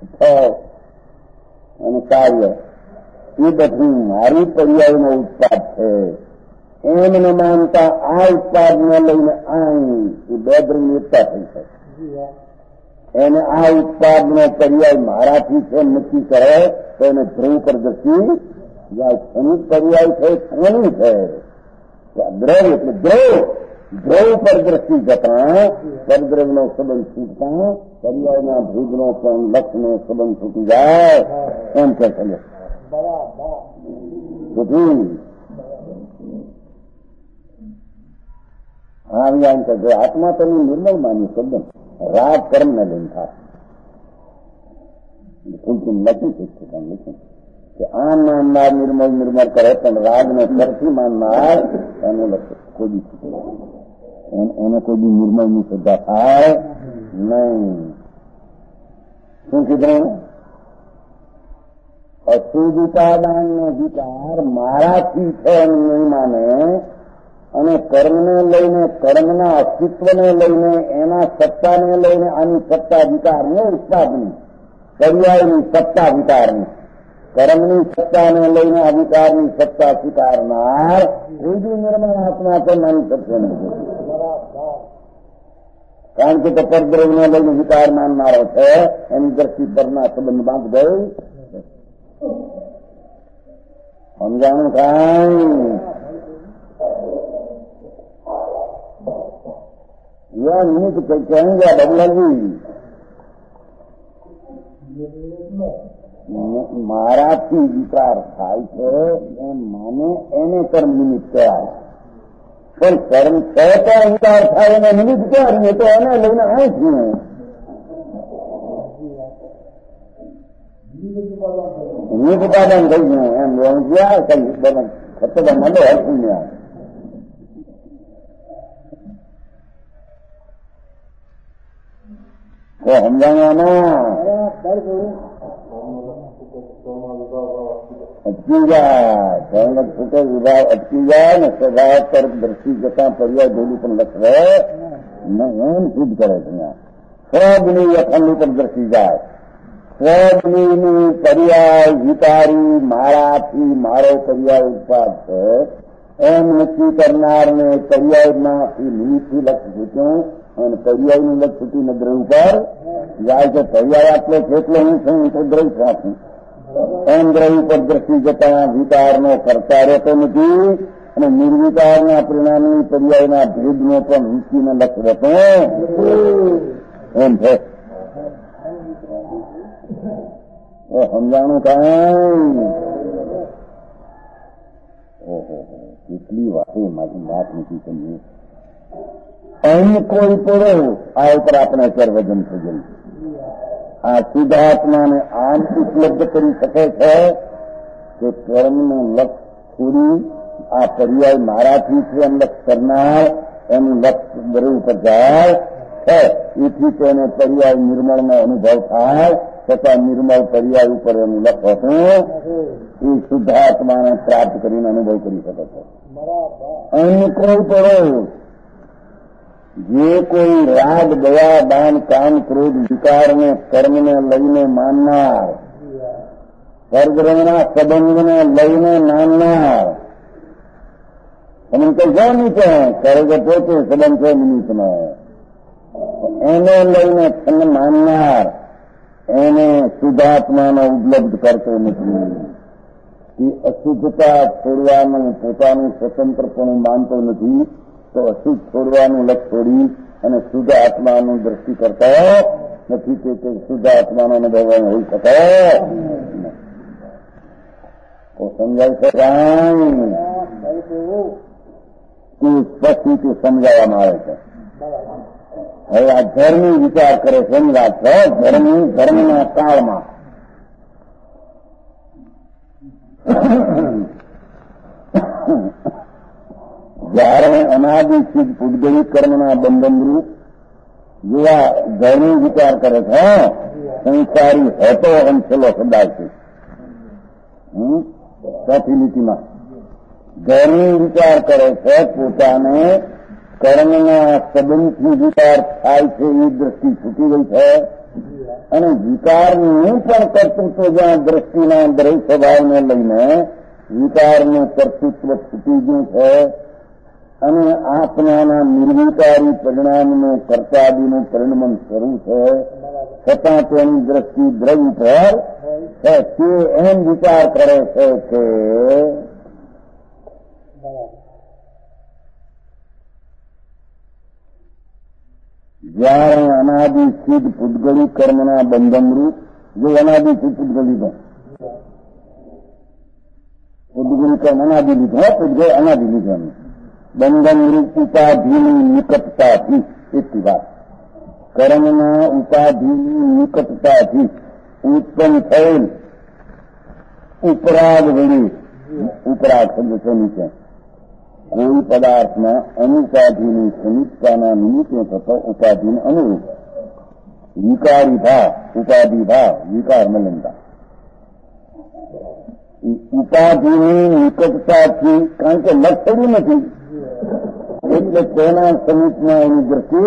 અને કાર્ય એ બધું મારી પર્યાયનો ઉત્પાદ છે એમને માનતા આ ઉત્પાદને લઈને આ એ બે દ્રવ્યની એકતા થઈ છે. એને આ ઉત્પાદનો પર્યાય મારાથી છે નક્કી કરે તો એને ધ્રુવ પર દ્રષ્ટિ જાય. એની પર્યાય છે કોની છે? દ્રવ એટલે દ્રવ દ્રવ પર દ્રષ્ટિ જતા પરદ્રવનો સંબંધ છૂટતા પર્યાયના ભૂજનો પણ લક્ષનો સંબંધ છૂટી જાય એમ કે છે. હા એમ કે આત્મા તેની નિર્મળ માની સંબંધ રાગ કર્મ ને લઈને થાય. લખ્યું લખ્યું કે આમ માનનાર નિર્મળ નિર્મળ કરે પણ રાગને કરથી માનનાર એનું લક્ષ્ય કોઈ એને કોઈ બી નિર્મળની શ્રદ્ધા થાય નહીં. શું કીધું? અશુદ્ધિતાદાનનો અધિકાર મારાથી છે એમ નહીં માને અને કર્મને લઈને કર્મના અસ્તિત્વને લઈને એના સત્તાને લઈને આની સત્તા વિકારને ઉત્પાદની પર્યાયની સત્તા વિકારની કર્મની સત્તાને લઈને અધિકારની સત્તા સ્વીકારનાર કોઈ બી નિર્મળ આત્મા તો માની શકશે નહીં. કારણ કે પરદ્રવ્યને લઈને વિકાર માનનારો છે એની દ્રષ્ટિ પરના સંબંધ બાંધ ગઈ. સમજાણું કાંઈ? यह निमित्त कहेंगे बदला जी મારાથી વિકાર થાય છે એમ માને એને કર્મ નિમિત્ત કહેવાય. પણ કર્મ છે તો વિકાર થાય એને નિમિત્ત કહેવાય તો એને લઈને આ છું નિમિત્ત ઉપાદાન થઈ ગયું એમ એવું જ્યાં કઈ ખતર મળે હતું ત્યાં તો સમજાવવાના અટકી જાય સંગત છૂટે વિભાવ અટકી જાય ને સ્વભાવ તરફ દ્રષ્ટિ જતા પર્યાય ભેલું પણ લખવે એમ સિદ્ધ કરે છે. સ્વગની અખંડ ઉપર દ્રષ્ટિ જાય. સ્વગની પર્યાય વિકારી મારાથી મારો પર્યાય ઉત્પાદ છે એમ નક્કી કરનારને પર્યાયમાં એ નિમિત્તથી લક્ષ છૂટ્યું અને પર્યાયનું લક્ષ છૂટીને દ્રવ ઉપર જાય છે. પર્યાય આટલો છે એટલે હું છું તો દ્રવ છું એમ દ્રવ ઉપર દ્રષ્ટિ જતા વિકારનો કરતા રહેતો નથી અને નિર્વિકારના પરિણામી પર્યાયના ભેદનો પણ રૂચિને લક્ષ રહેતો એમ છે. સમજાણું કાંઈ ઓહો કેટલી વાતો મારી વાત નથી સમજી. અહીં કોઈ પડો આ ઉપર આપણે અત્યારે વજન થઈ ગયું. આ શુદ્ધાત્માને આમ ઉપલબ્ધ કરી શકે છે કે કર્મનું લક્ષ છોડી આ પર્યાય મારાથી છે એમ લક્ષ કરનાર એનું લક્ષ દ્રવ ઉપર જાય છે. એથી તેને પર્યાય નિર્મળનો અનુભવ થાય છતાં નિર્મળ પર્યાય ઉપર એનું લક્ષ હતું એ શુદ્ધાત્માને પ્રાપ્ત કરીને અનુભવ કરી શકે છે. અહીં કોઈ પડો જે કોઈ રાગ દયા દાન કામ ક્રોધ વિકારને કર્મને લઈને માનનાર સ્વર્ગના સંબંધને લઈને માનનાર તમે કહેશો નહીં કે સ્વર્ગ પોતે સંબંધ છે નિમિત્તનો એને લઈને છન્ન માનનાર એને શુદ્ધાત્માનો ઉપલબ્ધ કરતો નથી. એ અશુદ્ધતા છોડવાનું પોતાનું સ્વતંત્રપણું માનતો નથી તો અશુદ્ધ છોડવાનું લક્ષ છોડી અને શુદ્ધ આત્માનું દ્રષ્ટિ કરતા નથી તે શુદ્ધ આત્માનો અનુભવ હોઈ શકે તો સમજાય છે કાંઈ તે સ્પષ્ટ રીતે સમજાવવામાં આવે છે. હવે આ ધર્મી વિચાર કરે છે એની વાત છે. ધર્મી ધર્મના કાળમાં જયારે અનાદિસિદ્ધ પૂતગળી કર્મના બંધનરૂપ જેવા ધર્મી વિચાર કરે છે સંસારી હતો એમ છેલ્લો સદાય છે. ચોથી લીટીમાં ધર્મી વિચાર કરે છે પોતાને કર્મના સંબંધથી વિચાર થાય છે એ દ્રષ્ટિ છૂટી ગઈ છે અને વિકારનું પણ કર્તૃત્વ જ્યાં દ્રષ્ટિના દ્રવ સ્વભાવને લઈને વિકારનું કર્તૃત્વ છૂટી ગયું છે અને આત્માના નિર્વિકારી પરિણામનું કર્તાદીનું પરિણમન શરૂ છે છતાં તેની દ્રષ્ટિ દ્રવ પર છે તે એમ વિચાર કરે છે કે જયારે અનાદિ સિદ્ધ પૂતગળી કર્મના બંધનરૂપ જો અનાદિ સિદ્ધ પૂતગળી તો પૂતગળી કર્મ અનાદિ લીધો પૂતગળ અનાદિ લીધો બંધનરૂપ ઉપાધિની નિકટતાથી એટલી વાત કર્મના ઉપાધિની નિકટતાથી ઉત્પન્ન થયેલ ઉપરાગ વળી ઉપરાગ શબ્દ છે નીચે કોઈ પદાર્થમાં અનુપાધિની સમીપતાના નિમિત્તે થતો ઉપાધિને અનુરૂપ વિકારી ભાવ ઉપાધિ ભાવ વિકાર મલનતા ઉપાધિની નિકટતાથી કારણ કે લક્ષણું નથી એટલે તેના સમીપમાં એની દ્રષ્ટિ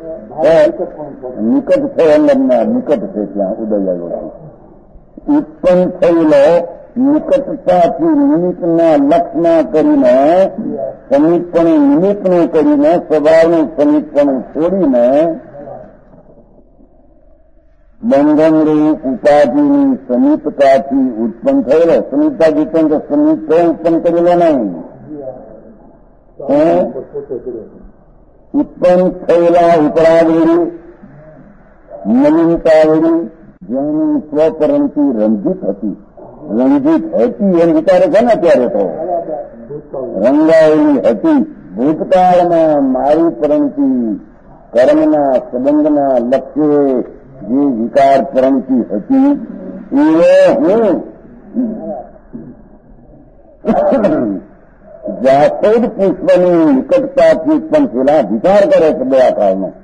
નિકટ છે અલગના નિકટ છે ત્યાં ઉદય આવ્યો ઉત્પન્ન થયેલો નિકટતાથી નિમિત્તના લક્ષમાં કરીને સમીપપણું નિમિત્તનું કરીને સ્વભાવનું સમીપપણું છોડીને બંધનરૂપ ઉપાધિની સમીપતાથી ઉત્પન્ન થયેલો સમીપતાથી ઉત્પન્ન તો સમીપ ઉત્પન્ન કરેલો નહીં ઉત્પન્ન થયેલા ઉપરાગવડી નવીનતાવડી જેની સ્વપરણથી રંજિત હતી રંજિત હતી એમ વિચારે છે ને અત્યારે તો રંગાયેલી હતી ભૂતકાળમાં મારી પરણતિ કર્મના સંબંધના લક્ષ્ય જે વિકાર પરણતિ હતી એવો હું જાસદ પુષ્પની નિકટતાથી ઉત્પન્ન થયેલા વિચાર કરે છે બે કાળમાં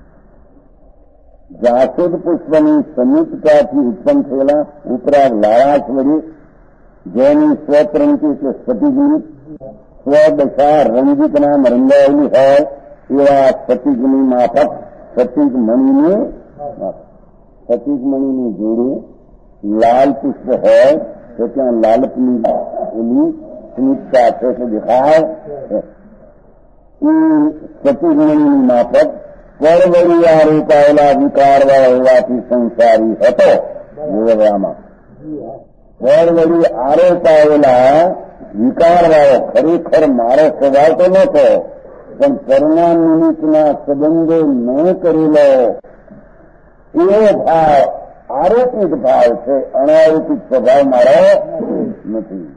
જાસદ પુષ્પની સમીપતાથી ઉત્પન્ન થયેલા ઉપરાગ લાળાશ વળી જેની સ્વપ્રંતિ એટલે સ્ફટિકની સ્વદશા રંજિત નામ રંગાયેલી હોય એવા સ્ફટિકની માફક સ્ફટિક મણીની સ્ફટિક મણીની જોડે લાલ પુષ્પ હોય તો ત્યાં લાલપની ઓલી સ્મિતતા છે એટલે દેખાય છે એ સતીગુણની માફક પરવળી આરોપાયેલા વિકારવાળા હોવાથી સંસારી હતો. જોવામાં પરવળી આરોપાયેલા વિકારવાળો ખરેખર મારો સ્વભાવ તો નહોતો, પણ પરિણામ નિમિત્તના સંબંધો ન કરેલો એવો ભાવ આરોપિત ભાવ છે, અનારોપિત સ્વભાવ મારો નથી.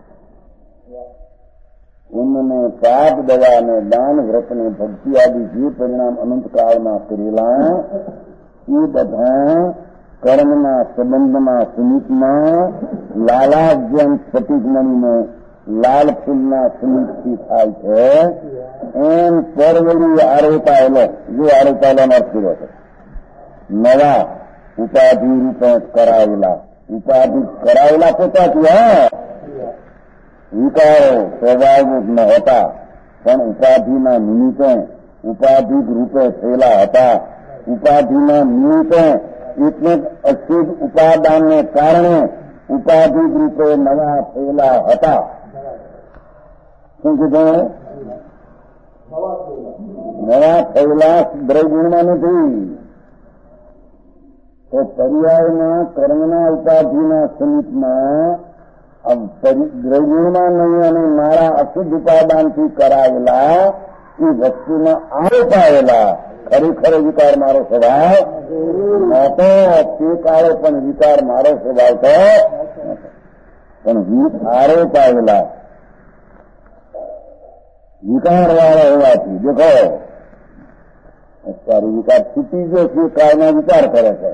ઉન્નને પાપ દવાને દાન વ્રતને ભક્તિ આદિ જે પરિણામ અનંતકાળમાં કરેલા એ બધા કર્મના સંબંધમાં સુમિતમાં લાલાજ્યમ સ્ફટિકમણીને લાલ ફૂલના સુમિતથી થાય છે. એમ પરવળી આરોપાયેલો જો આરોપાયેલાનો અર્થ કર્યો છે નવા ઉપાધિ રૂપે કરાયેલા ઉપાધિ કરાયેલા પોતાથી હા વિકારો સ્વાભાવિક ન હતા, પણ ઉપાધિના નિમિત્તે ઉપાધિક રૂપે થયેલા હતા. ઉપાધિના નિમિત્તે એટલે અશુદ્ધ ઉપાદાનને કારણે ઉપાધિક રૂપે નવા થયેલા હતા. શું કીધું? નવા થયેલા દ્રવ્યગુણમાં નથી. તો પર્યાયના કર્મના ઉપાધિના સમિતમાં દ્રવ્યગુણમાં નહીં અને મારા અશુદ્ધ ઉપાદાનથી કરાયેલા એ વસ્તુમાં આરોપાયેલા ખરેખર વિકાર મારો સ્વભાવ નહોતો. તે કાળે પણ વિકાર મારો સ્વભાવ તો પણ આરોપાયેલા વિકારવાળા હોવાથી દેખો અત્યારે વિકાર છૂટી ગયો છે, કાળમાં વિચાર કરે છે.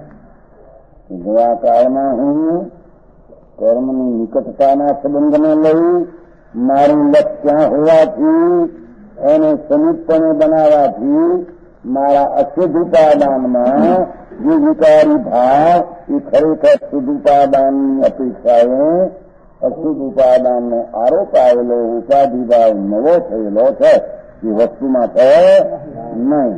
આ કાળમાં હું કર્મની નિકટતાના સંબંધને લઈ મારું લક્ષ્ય હોવાથી એને સમિતપણે બનાવવાથી મારા અશુદ્ધ ઉપાદાનમાં જે વિકારી ભાવ એ ખરેખર શુદ્ધ ઉપાદાનની અપેક્ષાએ અશુદ્ધ ઉપાદાનનો આરોપ આવેલો ઉપાધિભાવ નવો થયેલો છે એ વસ્તુમાં છે નહીં.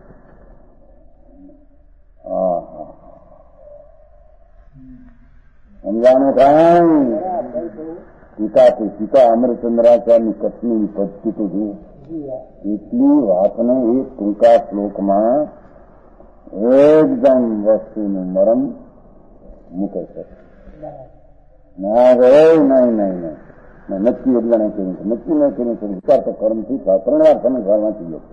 સમજાનું કાંઈ પિતાથી પિતા અમરચંદ્રાચાર્યની કચ્છની પદ્ધતિ તો જુઓ. એટલી વાતને એક ટૂંકા શ્લોકમાં એકદમ વસ્તુનું મરમ મૂકે છે. ના રે નહીં નહીં નહીં નક્કી એટલે નહીં કર્યું છે, નક્કી નહીં કર્યું છે. વિચાર તો કર્મથી ત્રણ વાર તમે ઘર વાંચી લો,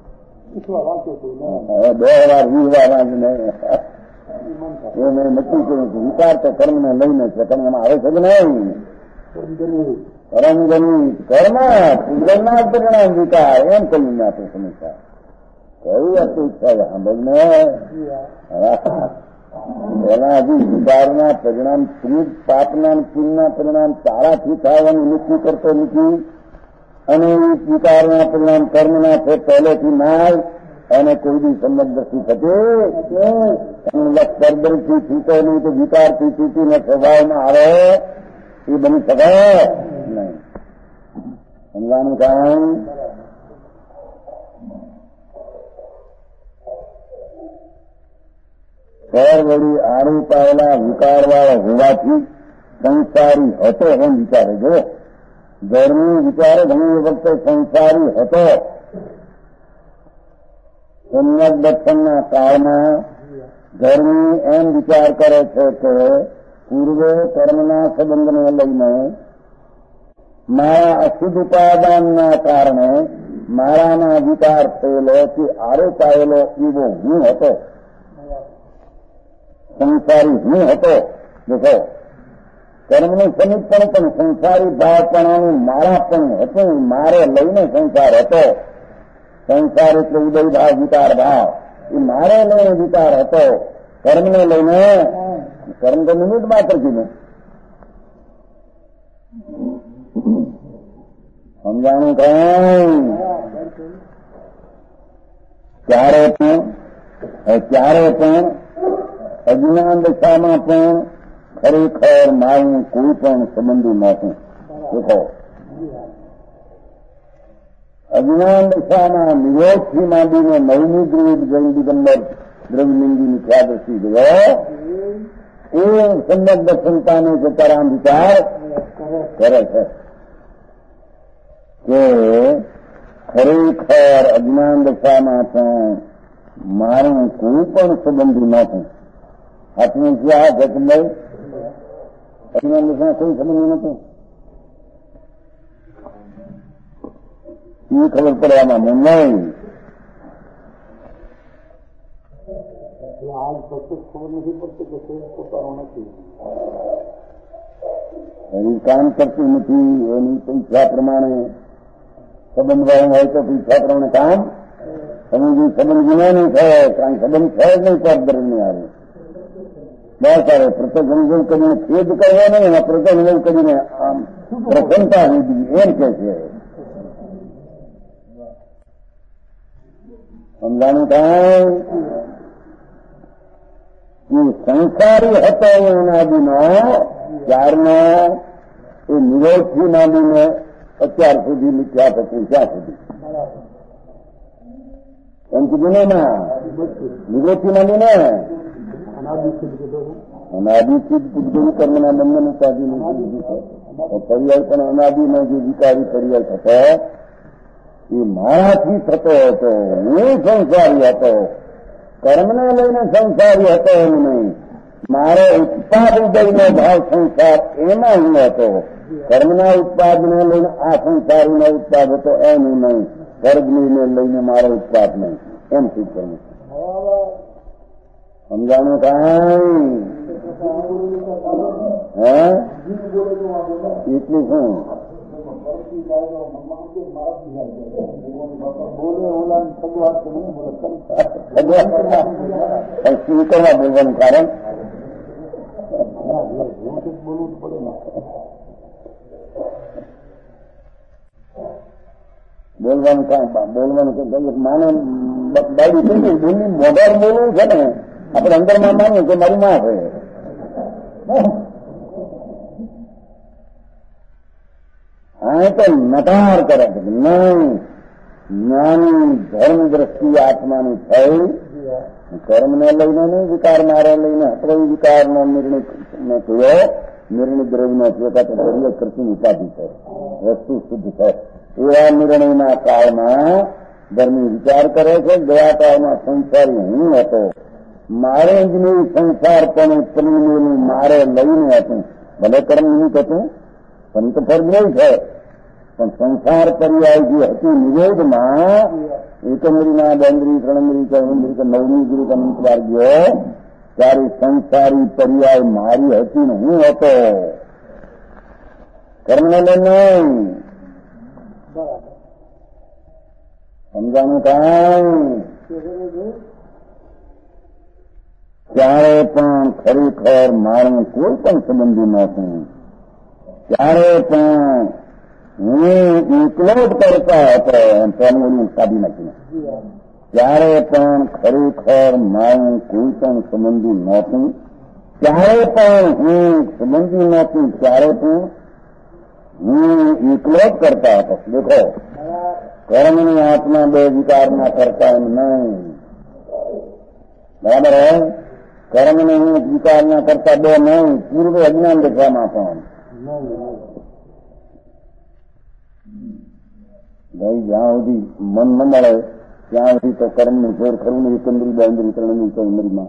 બે વાર વીસ વાર વાંચીને એ મેં નક્કી કર્યું છે. વિચાર તો કર્મને લઈને છે, કર્મ એમાં આવે છે કે નહીં? કર્મ ગમી કર્મ પૂજનના પરિણામ વિકાર એમ કરીને આપે સમીક્ષા કઈ અપેક્ષા સાંભળને પેલા હજી વિકારના પરિણામ ત્રીજ પાપના પુણ્યના પરિણામ સારાથી થવાનું નક્કી કરતો નથી અને વિકારના પરિણામ કર્મના છે પહેલેથી ના અને કોઈ બી સંબંધ દ્રષ્ટિ થશે પરદરથી છૂટે નહીં તો વિકારથી છૂટીને સ્વભાવમાં આવે એ બની શકે નહીં. સમજાનું કારણ પર વળી આરોપાયેલા વિકારવાળો હોવાથી સંસારી હતો એમ વિચારે. જો ધર્મી વિચારે ઘણી વખતે સંસારી હતો. સમ્યક દર્શનના કાળમાં ધર્મી એમ વિચાર કરે છે કે પૂર્વે કર્મના સંબંધને લઈને મારા અશુદ્ધ ઉપાદાનના કારણે મારામાં વિકાર થયેલો કે આરોપાયેલો એવો હું હતો, સંસારી હું હતો. દેખો કર્મનું સમીપણ પણ સંસારી ભાવપણાનું મારા પણ હતું, મારે લઈને સંસાર હતો. સંસાર એટલે ઉદય ભાવ વિકાર ભાવ એ મારે લઈને વિકાર હતો. કર્મને લઈને કર્મ તો નિમિત્ત માત્ર કીધું. સમજાણું કઈ ક્યારે પણ ક્યારે પણ અજ્ઞાન દશામાં પણ ખરેખર મારું કોઈ પણ સંબંધી નહોતું. દેખો અજ્ઞાન દશામાં નિરોધથી માંડીને નવમી દ્રવિડ જૈન દિગંબર દ્રવિલિંગીની ખ્યાદર્શી ગયો એ સમ્યક દર્શનતાને જતારામ વિચાર કરે છે. કે ખરેખર અજ્ઞાન દશામાં પણ મારું કોઈ પણ સંબંધી નહોતું. હાથમાં જ્યાં જગમભાઈ અજ્ઞાન દશામાં કોઈ સંબંધી નહોતું. એ ખબર પડવામાં નહીં. હાલ પ્રત્યેક ખબર નથી પડતી કે તે પોતાનો નથી. એની કામ કરતું નથી. એની પૈસા પ્રમાણે સંબંધ વાળું હોય તો પૈસા પ્રમાણે કામ સમજી સંબંધ ગુનાનું થાય. કારણ સંબંધ થાય જ નહીં તો નહીં આવે. બસ આવે પ્રત્યેક અનુભવ કરીને ખેદ કરવા નહીં, એમાં પ્રત્યેક અનુભવ કરીને આમ પ્રસન્નતા લીધી એમ કે છે. સમજાણું થાય એ સંસારી હતો અનાદિનો ત્યારનો એ નિરોધથી માંડીને અત્યાર સુધી મિથ્યા થતું ત્યાં સુધી એમ કીધું ને ના નિરોધથી માંડીને અનાદિથી જ પૂજગુરુ કર્મના બંધન ઉપાધિનું કીધું છે. પર્યાય પણ અનાદિનો જે વિકારી પર્યાય થતો એ મારાથી થતો હતો. હું સંસારી હતો. કર્મને લઈને સંસારી હતો એમ નહીં. મારો ઉત્પાદ ઉદયનો ભાવ સંસાર એમાં હું હતો. કર્મના ઉત્પાદને લઈને આ સંસારીનો ઉત્પાદ હતો એમ નહીં. સ્વર્ગને લઈને મારો ઉત્પાદ નહીં એમ શું કરું. સમજાણું કાંઈ હે એટલું શું શું કરવા બોલવાનું કારણ બોલવાનું કાંઈ બોલવાનું માને બાયડી થઈ ગઈ બોલી મોઢાર બોલવું છે ને આપણે અંદરમાં માનીએ કે મારી માં છે. હા તો નકાર કરે છે નહીં. જ્ઞાની ધર્મ દ્રષ્ટિ આત્માની થઈ કર્મને લઈને નહીં વિકાર મારે લઈને આપણે વિકારનો નિર્ણય થયો. નિર્ણય દ્રવ્યનો થયો તો દરિય કરતી ઉપાધિ છે. વસ્તુ શુદ્ધ છે. એવા નિર્ણયના કાળમાં ધર્મી વિચાર કરે છે. ગયા કાળમાં સંસારી હું હતો. મારે જ નહીં સંસાર પણ પરિણેલું મારે લઈને હતું. ભલે કર્મ નિમિત્ત હતું પણ તો ફર્જ નહીં છે. પણ સંસાર પર્યાય જે હતી નિવેદમાં એકમરીના બેન્દ્રી ત્રણમરી ચૌમરી કે નવમી ગુરુ અનંત વાર ગયો ત્યારે સંસારી પર્યાય મારી હતી ને હું હતો. કર્મને લઈને સમજાણું કાંઈ ત્યારે પણ ખરેખર મારું કોઈ પણ સંબંધી નહોતું. ત્યારે પણ હું એકલો જ કરતા હતો. એમ સાદી નાખીને ત્યારે પણ ખરેખર મારું કોઈ પણ સંબંધી નહોતું. ત્યારે પણ હું સંબંધી નહોતું. ત્યારે પણ હું એકલો જ કરતા હતો. દેખો કર્મની આત્મા બે વિકારના કરતા એમ નહીં. બરાબર હોય. કર્મને હું વિકારના કરતા બે નહીં. પૂર્વે અજ્ઞાન દશામાં પણ ભાઈ જ્યાં સુધી મન ન મળે ત્યાં સુધી તો કર્મનું જોર ખરું ને એકંદરી બેન્દ્રી ત્રણની ચૌમરીમાં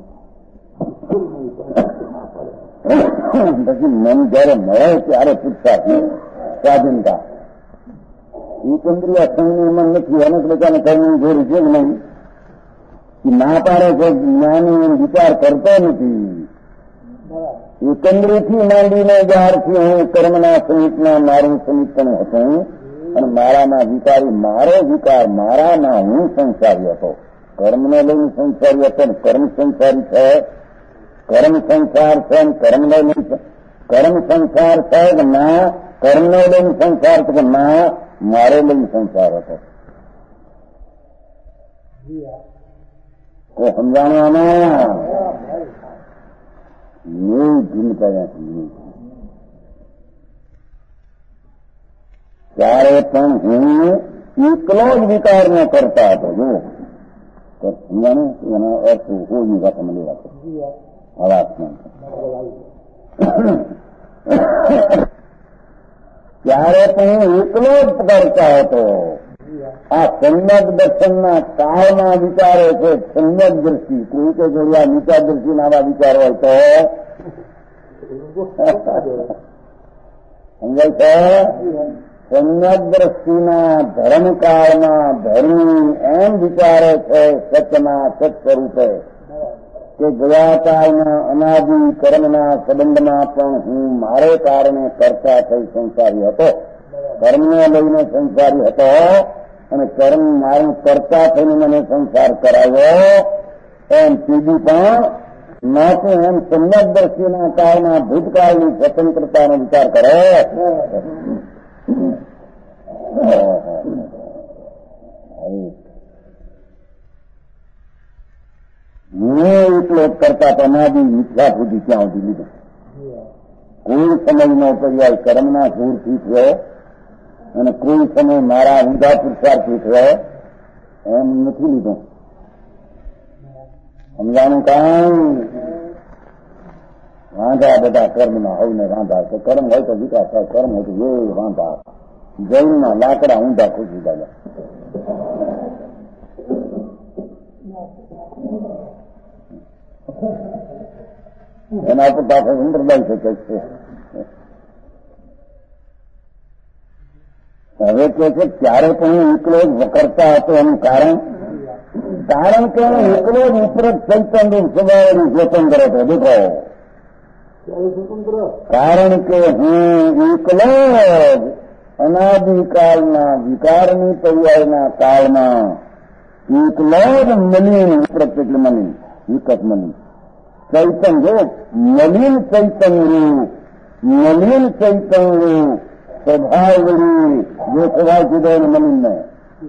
પછી મન જયારે મળે ત્યારે પૂછતા સ્વાધીનતા એકંદરી અસંગની મન નથી. અનેક લોકોને કર્મનું જોર છે જ નહીં. ના પાડે છે જ્ઞાની વિચાર કરતો નથી. એકંદરીથી માંડીને જ્યારથી હું કર્મના સહિતના મારું સમિતપણ હતું અને મારાના વિકારી મારો વિકાર મારાના હું સંસારી હતો. કર્મને લઈને સંસારી હતો ને કર્મ સંસારી છે. કર્મ સંસાર છે કર્મને લઈને કર્મ સંસાર છે કે ના કર્મને લઈને સંસાર છે કે ના મારે લઈને સંસાર હતો. તો સમજાણવામાં નહીં ભૂમિકા ત્યાંથી ત્યારે પણ હું એકલો જ વિકાર ન કરતા હતો. જો સમજાણું એનો અર્થ હોની વાત મને રાખો અવાજમાં ત્યારે પણ હું એકલો જ કરતા હતો. આ સમ્યક દર્શનના કાળના વિચારો છે. સમ્યક દ્રષ્ટિ કોઈ કે જોડે આ નીચા દ્રષ્ટિના આવા વિચારો હોય તો સમજાય છે. સમ્યક દ્રષ્ટિના ધર્મકાળમાં ધર્મી એમ વિચારે છે સત્યના સત સ્વરૂપે કે ગયા કાળના અનાદિ કર્મના સંબંધમાં પણ હું મારે કારણે કરતા થઈ સંસારી હતો. કર્મને લઈને સંસારી હતો અને કર્મ મારું કરતા થઈને મને સંસાર કરાવ્યો એમ સીધી પણ નાતું એમ સમ્યક દ્રષ્ટિના કાળના ભૂતકાળની સ્વતંત્રતાનો વિચાર કરે. હું એટલો કરતા અનાદિ મિથ્યા બુદ્ધિ ક્યાં સુધી લીધો. કોઈ સમયનો પર્યાય કર્મના જોરથી થયો અને કોઈ સમય મારા ઊંધા પુરુષાર્થથી થયો એમ નથી લીધો. સમજાનું કાંઈ વાંધા બધા કર્મના હોય ને વાંધા તો કર્મ હોય તો વિકાસ થાય, કર્મ હોય તો એ વાંધા જૈનના લાકડા ઊંધા ખુશી દાદા. એના પર પાછળ સંપ્રદાય શકે છે. હવે કે છે ત્યારે પણ હું એકલો જ વકરતા હતો એનું કારણ કારણ કે હું એકલો જ વિપરીત ચૈતન્ય સ્વભાવનું સ્વતંત્ર હતો. દેખો કારણ કે હું એકલો જ અનાદિકાળના વિકારની પર્યાયના કાળમાં એકલો જ મલિન વિપરીત એટલે મલિન વિકટ મલિન ચૈતન્ય જો મલિન ચૈતન્ય રૂપ મલિન ચૈતન્ય રૂપ સ્વભાવ વળી જે સ્વભાવ કીધો એને મલિન ને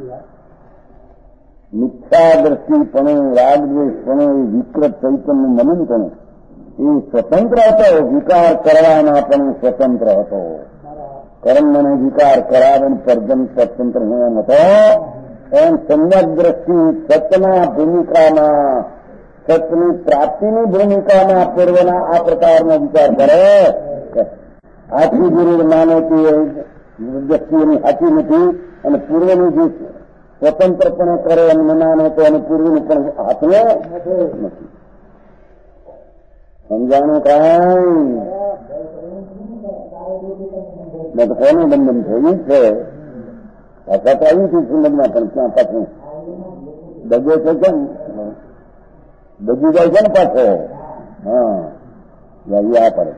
મિથ્યા દ્રષ્ટિપણું રાગદ્વેષપણું એ વિકૃત ચૈતન્ય મલિનપણું એ સ્વતંત્ર હતો. વિકાર કરવાના પણ સ્વતંત્ર હતો. કર્મને વિકાર કરાવે પર્જન સ્વતંત્ર હું એમ હતો. એમ સમ્યક દ્રષ્ટિ સત્યના ભૂમિકામાં સત્યની પ્રાપ્તિની ભૂમિકામાં પૂર્વના આ પ્રકારનો વિચાર કરે. આથી ગુરુ માને કે દ્રષ્ટિની સાચી નથી અને પૂર્વની જે સ્વતંત્રપણે કરે એમને માને તો અને પૂર્વનું પણ હાથને નથી. સમજાણું કાંઈ મેં તો કોનું બંધન થયું છે. ભાષા તો આવી હતી સુંદરમાં પણ ક્યાં પાછું ડગે છે કેમ ડગી જાય છે ને પાછો. હા આ પડે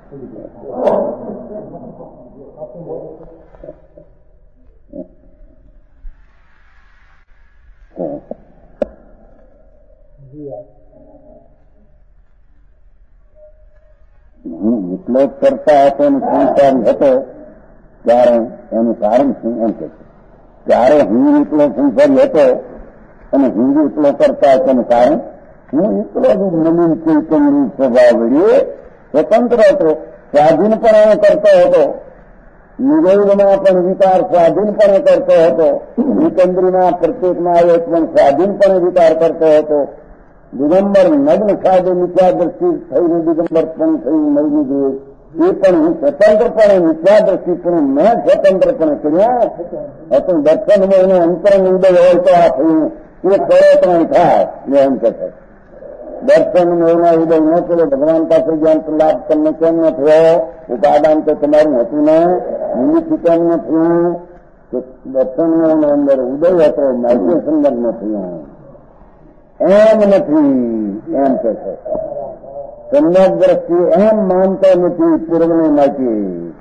હું એટલો જ કરતા હતો અને સંસારી હતો ત્યારે એનું કારણ શું એમ કે છે. ત્યારે હું એટલો સંસારી હતો અને હું એટલો કરતા હતો એનું કારણ હું એટલો જ નવીન ચૈતન્ય સ્વભાવ વળીએ સ્વતંત્ર હતો. સ્વાધીનપણે કરતો હતો. નિગોળમાં પણ વિચાર સ્વાધીનપણે કરતો હતો. વિકેન્દ્રીમાં પ્રત્યેકમાં આવ્યો પણ સ્વાધીનપણે વિચાર કરતો હતો. દિગંબર નગ્ન સાધે મિથ્યા દ્રષ્ટિ થઈને દિગંબર પણ થઈ મળી ગયું એ પણ હું સ્વતંત્રપણે મિથ્યા દ્રષ્ટિ પણ મેં સ્વતંત્રપણે કર્યો હતું. દર્શનમાં એનો અંતરંગ ઉદય હોય તો આ થયું એ કરો પણ થાય એમ કે છે. દર્શન એના ઉદય ન કર્યો ભગવાન પાસે જ્ઞાન લાભ તમને કેમ ન થયો. ઉપાદાન તો તમારું હતું ને નિમિત્ત કેમ ન થયું. દર્શન અંદર ઉદય હતો માહિતી સંદર્ભ ન થયું એમ નથી એમ કે છે. સમ્યક દ્રષ્ટિ એમ માનતો નથી પૂર્વને માહિતી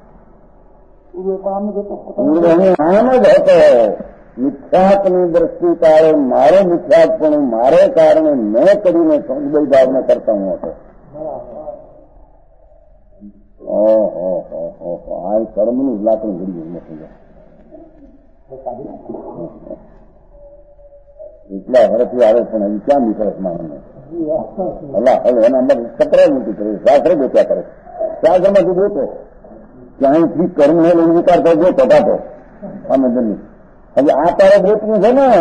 પૂર્વ આમ જ હતો. મિથ્યાત્મની દ્રષ્ટિ કાળે મારો મિથ્યાત્પણું મારે કારણે મેં કરીને ઉદય ભાવને કરતા હું હતો. ઓહો આ કર્મનું લાકડું ઘડી નથી. એટલા વર્ષથી આવે પણ હજી ક્યાં નીકળે માણસને હલા હવે એના અંદર સતરા નથી કરે. શાસ્ત્ર ગોત્યા કરે. શાસ્ત્રમાંથી ગોતો ક્યાંયથી કર્મ ને લઈને વિચાર કરજો પટાતો અમે જલ્દી હવે આ તારે ગોતવું છે ને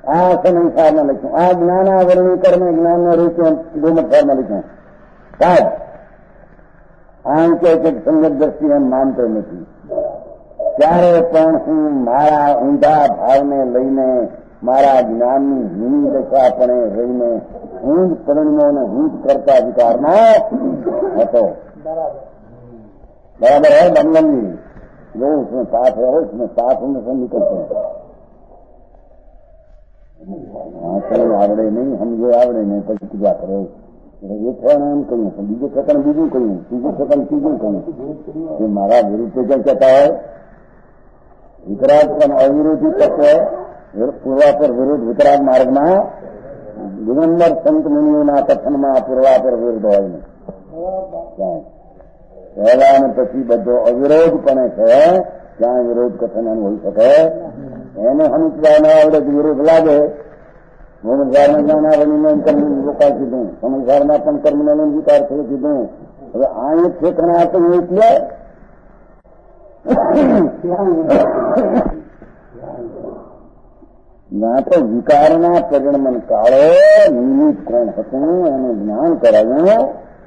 આ સંસારમાં લખ્યું, આ જ્ઞાનાવરણી કર્મ જ્ઞાનના રૂપે ગોમઠારમાં લખ્યું. સાહેબ આમ કે સંગત દ્રષ્ટિ એમ માનતો નથી. ત્યારે પણ હું મારા ઊંધા ભાવને લઈને, મારા જ્ઞાનની હીન દશાપણે રહીને હું જ પરિણમો અને હું જ કરતા વિકારમાં હતો. बराबर है बंधन जी, जो उसमें साथ है उसमें साथ होने से निकलते हैं. आंकड़े आवड़े नहीं, हम जो आवड़े नहीं પછી પૂજા કરે. એક ઠેકાણે એમ કહ્યું, બીજું ઠેકાણે બીજું કહ્યું, ત્રીજું ઠેકાણે ત્રીજું કહ્યું. એ મારા વિરુદ્ધ ક્યાં કહેતા હોય? વિતરાગ પણ અવિરોધી તત્વ પૂર્વાપર વિરુદ્ધ વિતરાગ માર્ગમાં દિગંબર સંત મુનિઓના કથનમાં પૂર્વાપર વિરુદ્ધ હોય નહીં. પહેલા અને પછી બધો અવિરોધ પણ છે. ક્યાં વિરોધ કથન હોઈ શકે? એને સમજવા ન આવડે તો વિરોધ લાગે. મોમસારના જ્ઞાનાવલીને કર્મ લોકા કીધું, સમયસારના પણ કર્મને વિકાર થયો કીધું. હવે આ એક ઠેકાણે આપ્યું એટલે ના તો વિકારના પરિણમન કાળે નિમિત્ત કોણ હતું એનું જ્ઞાન કરાવ્યું.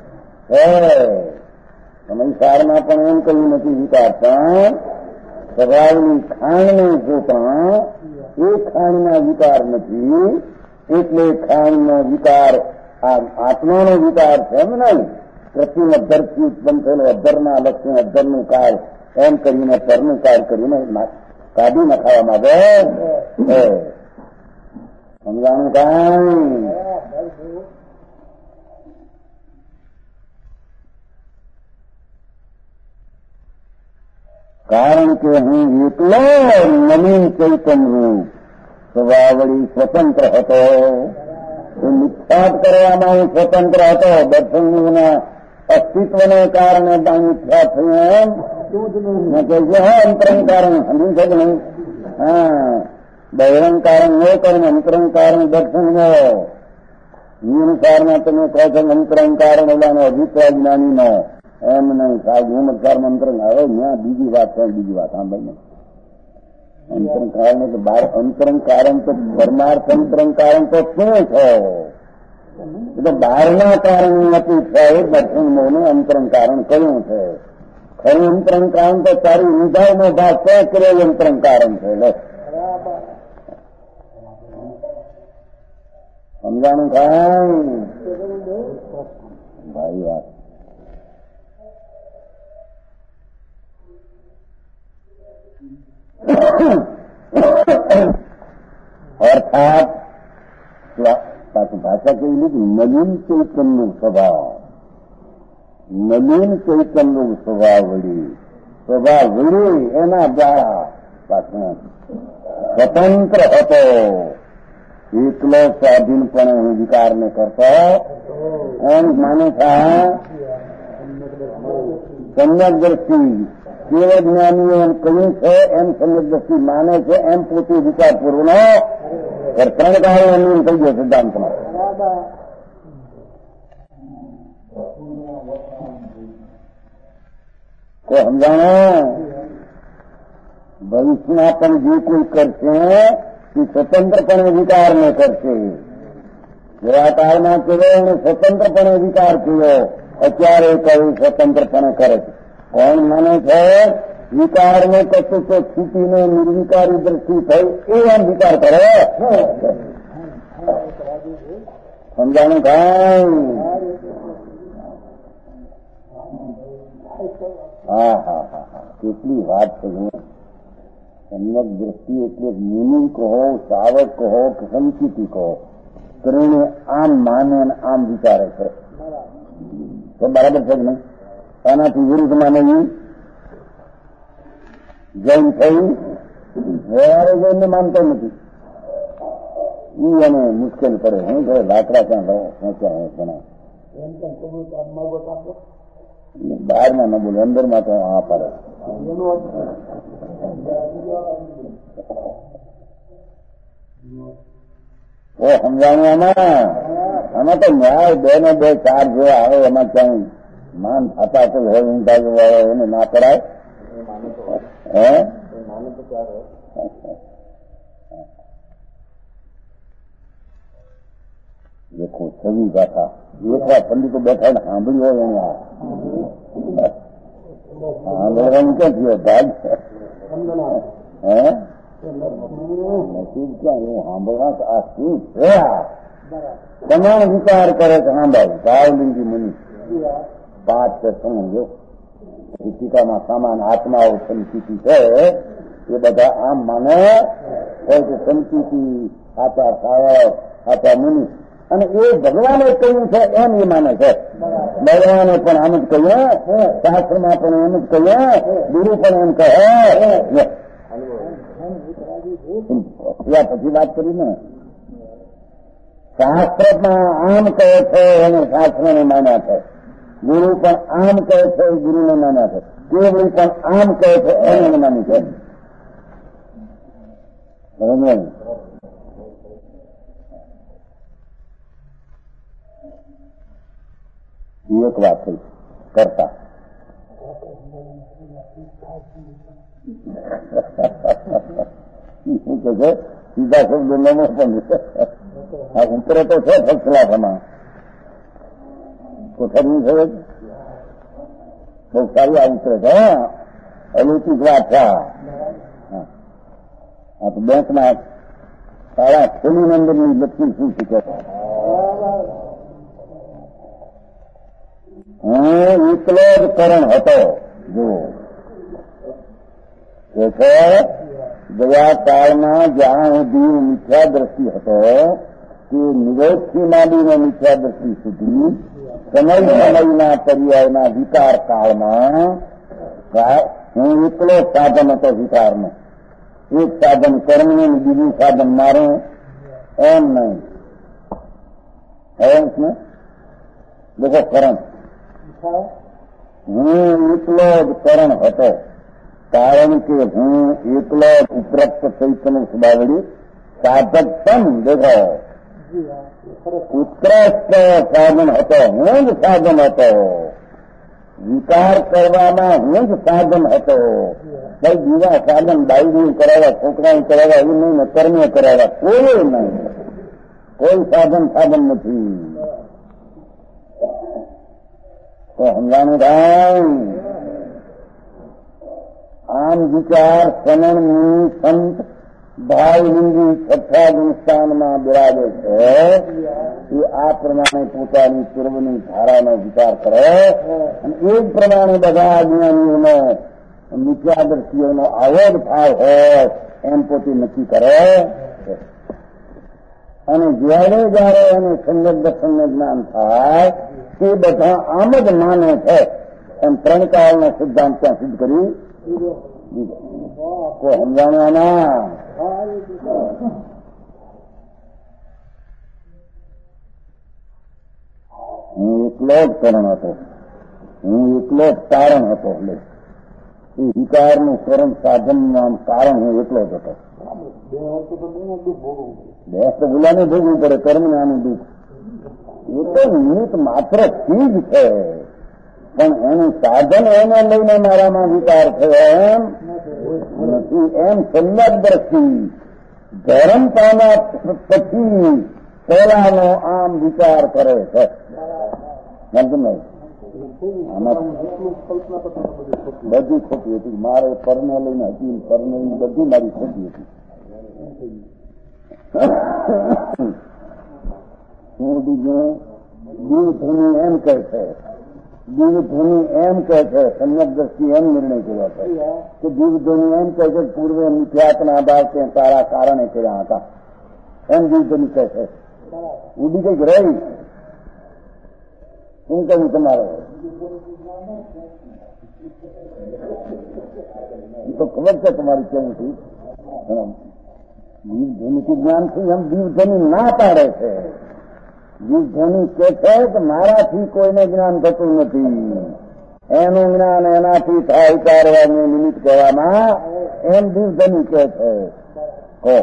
સમયસારમાં પણ એમ કહ્યું નથી વિકાર, પણ સ્વભાવની ખાણને જોતા એ ખાણના વિકાર નથી, એટલે ખાણનો વિકાર આ આત્માનો વિકાર છે એમ નહીં. પ્રત્યુ અધરથી ઉત્પન્ન થયેલો અધરના લક્ષ્મી અધરનું કાળ એમ કરીને પરનું કાળ કરીને કાઢી નખાવા માંગે. સમજાણું કાંઈ? કારણ કે હું એકલો નવીન ચૈતન્ય સ્વભાવળી સ્વતંત્ર હતો. એ મિથ્યાત કરવામાં હું સ્વતંત્ર હતો. દર્શનના અસ્તિત્વને કારણે મિથ્યા થયું એમ કહે હા અંતરંગ કારણ સમજી છે કે નહીં? હા, બહિરંગ કારણ નો કર્મ, અંતરંગ કારણ દર્શન નો. એ અનુસારમાં તમે કહો છો અંતરંગ કારણ ઓલાનો અભિપ્રાય જ્ઞાની નો એમ નહીં. સાહેબ ઉમરકારમાં અંતરંગ આવે ત્યાં બીજી વાત છે, બીજી વાત સાંભળીને અંતરંગ કારણ એટલે બાર અંતરંગ કારણ તો પરમાર્થ અંતરંગ કારણ તો શું છે? એટલે બહારના કારણની અપેક્ષા એ દર્શન મોને અંતરંગ કારણ કહ્યું છે. ખરું અંતરંગ કારણ તો તારી ઊંધાઈનો ભાગ તય કરેલ અંતરંગ કારણ છે. એટલે સમજાણું કાંઈ ભાઈ વાત? અર્થાત પાછું ભાષા કેવી લીધી? નવીન ચૈતન્યનો સ્વભાવ, નવીન ચૈતન્યનો સ્વભાવ વળી સ્વભાવ વળી એના દ્વારા પાછું સ્વતંત્ર હતો. એકલો સ્વાધીનપણે હું વિકારને કરતો એમ માને છે. સમ્યક દ્રષ્ટિ કેવ જ્ઞાનીઓ એમ કહ્યું છે એમ સમ્યક દ્રષ્ટિ માને છે એમ પોતે વિચાર પૂર્વનો ત્રણ કાળો એમ થઈ ગયો સિદ્ધાંતમાં. તો સમજાણો ભવિષ્યમાં પણ જે કોઈ કરશે એ સ્વતંત્રપણે વિકારને કરશે. જેવા કાળમાં કેવો એને સ્વતંત્રપણે વિકાર કર્યો, અત્યારે કહ્યું સ્વતંત્રપણે કરે છે. કોણ માને છે? વિકારને કશું તો છૂટીને નિર્વિકારી દ્રષ્ટિ થઈ એ એમ વિચાર કરે. સમજાણું કાંઈ? હા હા હા હા કેટલી વાત છે. સમ્યક દ્રષ્ટિ એટલે મુનિ કહો, સાવક કહો કે સંચિતી કહો, ત્રણે આમ માને આમ વિચારે છે. તો બરાબર છે કે નહીં? એનાથી વિરુદ્ધ માને જૈન થઈ વ્યવહારે જઈને માનતો નથી. ઈ એને મુશ્કેલ પડે. હું કહે લાકડા ક્યાં લો ક્યાં ઘણા બહારમાં ન બોલે, અંદરમાં તો આ પડે. ઓ સમજાણું આમાં? આમાં તો ન્યાય બે ને બે ચાર જેવા આવે એમાં ક્યાંય માન થતા તો હોય ઊંધા વાળો એને ના પડાય. હે દેખો છવી ગાથા એકવાર પંડિતો બેઠા ને સાંભળ્યું હોય એને સાંભળવાનું ક્યાં થયો ભાગ હે નસીબ ક્યાં એવું સાંભળવા આ શું છે તમામ વિચાર કરે છે સાંભળ ભાવલિંગી મુનિ પાંચ છે સમજો ટીકામાં સામાન આત્માઓ સંચિતિ છે એ બધા આમ માને હોય કે સંચિતિ આચા સાવક આચા મુનિ અને એ ભગવાને કહ્યું છે એમ એ માને છે ભગવાને પણ આમ જ કહ્યું શાસ્ત્રમાં પણ એમ જ કહ્યું ગુરુ પણ એમ કહે પછી વાત કરી ને શાસ્ત્રમાં આમ કહે છે એને શાસ્ત્રને માન્યા છે ગુરુ પણ આમ કહે છે ગુરુને માન્યા છે કેવડી પણ આમ કહે છે એને માની છે બરાબર એક વાત થઈ કરતા શું કે છે સીધા શબ્દ ન પણ આ ઉતરે તો છે ફસલામાં કોઠારી છે બહુ સારી આ ઉતરે છે અલૌકિક વાત છે આ તો બેંકમાં સારા ખોલી અંદરની લક્ષ્મી શું શીખે હું એકલો જ કરણ હતો જો કે છે ગયા કાળમાં જ્યાં સુધી મિથ્યા દ્રષ્ટિ હતો તે નિરોધથી માંડીને મિથ્યા દ્રષ્ટિ સુધી સમય સમયના પર્યાયના વિકાર કાળમાં હું એકલો સાધન હતો વિકારનો એક સાધન કર્મનું બીજું સાધન મારું એમ નહીં એમ છે દેખો કરણ હું એકલો જ કરણ હતો કારણ કે હું એકલો જ ઉપરોક્ત ચૈતન્ય સ્વભાવડી સાધક પણ દેખો ઉત્કૃષ્ટ સાધન હતો હું જ સાધન હતો વિકાર કરવામાં હું જ સાધન હતો કઈ બીજા સાધન ડાયરી કરાવ્યા છોકરાઓ કરાવ્યા એવું નહીં ને કર્મે કરાવ્યા કોઈ નહીં કોઈ સાધન સાધન નથી તો સમજાનું થાય આમ વિચાર સનન મુનિ સંત ભાવલિંગી છઠ્ઠા ગુણસ્થાનમાં બિરાજે છે એ આ પ્રમાણે પોતાની પૂર્વની ધારાનો વિચાર કરે અને એ જ પ્રમાણે બધા જ્ઞાનીઓનો મિથ્યાદર્શીઓનો આવો જ ભાવ હોય એમ પોતે નક્કી કરે અને જ્યારે જયારે એને સંયક દર્શનનું જ્ઞાન થાય તે બધા આમ જ માને છે એમ ત્રણ કાળનો સિદ્ધાંત ત્યાં સિદ્ધ કરી કોઈ સમજાણવાના હું એકલો જ કરણ હતો હું એકલો જ કારણ હતો એટલે એ વિકારનું કરણ સાધનનું આમ કારણ હું એકલો જ હતો બેસ તો ભૂલાને ભોગવું પડે કર્મને આનું દુઃખ એ તો નિમિત્ત માત્ર ચીજ છે પણ એનું સાધન એને લઈને મારામાં વિચાર થયો એમ નથી એમ સંયક દ્રષ્ટિ ધર્મ પામ્યા પછી પહેલાનો આમ વિચાર કરે છે આમાં બધી ખોટી હતી મારે પરને લઈને હતી પરને બધી મારી ખોટી હતી હું બીજું દીવધ્વનિ એમ કહે છે દીવધ્વનિ એમ કહે છે સંયક દ્રષ્ટિ એમ નિર્ણય કર્યો છે કે દીવધ્વનિ એમ કહે છે પૂર્વે મિથ્યાત્મના ભાવ તે તારા કારણે કર્યા હતા એમ દીવધ્વનિ કહે છે ઉડી કઈક રહી શું કહ્યું તમારે તો ખબર છે તમારી કેવું થયું દીવધ્વનિથી જ્ઞાન થી એમ દીવધ્વનિ ના પાડે છે દીવધ્વનિ કે છે કે મારાથી કોઈને જ્ઞાન થતું નથી એનું જ્ઞાન એનાથી થાય ચારવાનું નિમિત્ત કહેવામાં એમ દીવધ્વનિ કે છે કહો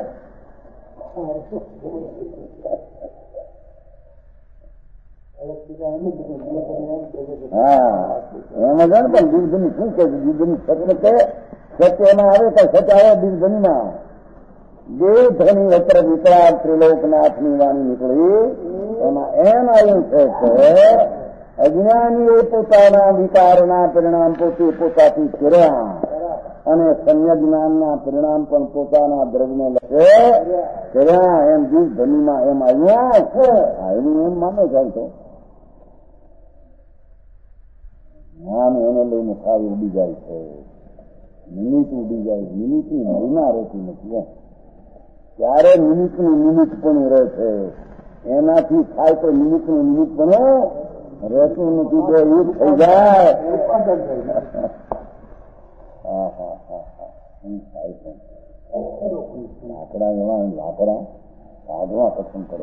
હા એમ જ ને પણ દીવધ્વનિ શું કહે છે દીવધ્વનિ સત્ય કે સત્ય એમાં આવે તો સત્ય આવે દીવધ્વનિમાં જે ધની અત્ર વિકરાળ ત્રિલોકનાથની વાણી નીકળી એમાં એમ આવ્યું છે કે અજ્ઞાનીએ પોતાના વિકારના પરિણામ પોતે પોતાથી કર્યા અને સમ્યક જ્ઞાનના પરિણામ પણ પોતાના દ્રવ્યને લખે કર્યા. એમ જીવ ધનીમાં એમ આવ્યું આવ્યું એમ માનો જાય તો જ્ઞાન એને લઈને સાવ ઉડી જાય છે. મિનિટ ઉડી જાય, મિનિટની મહિના રહેતી નથી. ત્યારે મિનિટની મિનિટ પણ રહે છે. એનાથી થાય તો મિનિટનું મિનિટ પણ રહેતું નથી. તો એ થઈ જાય. હા હા હા હા એમ થાય છે. લાકડા એવા લાકડા કાઢવા પસંદ કરે.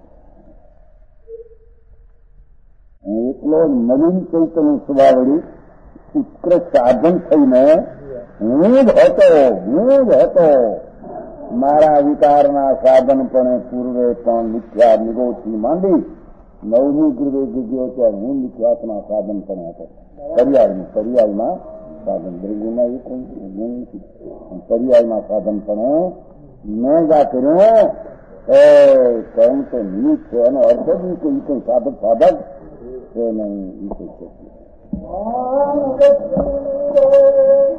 એટલો નવીન ચૈતન્ય સ્વભાવડી ઉત્કૃષ્ટ સાધન થઈને હું જ હતો હું જ હતો. મારા વિકારના સાધનપણે પૂર્વે પણ મિથ્યા નિગોથી માંડી નવમી પૂર્વે જગ્યો ત્યારે હું મિથ્યાત્મા સાધનપણે હતો. પર્યાયમાં પર્યાયમાં સાધન દ્રવ્યમાં એ કોઈ પર્યાયમાં સાધનપણે મેં જા કર્યો એ કહું તો નિમિત્ત છે. એનો અર્થ જ કોઈ કોઈ સાધક સાધક એ નહીં.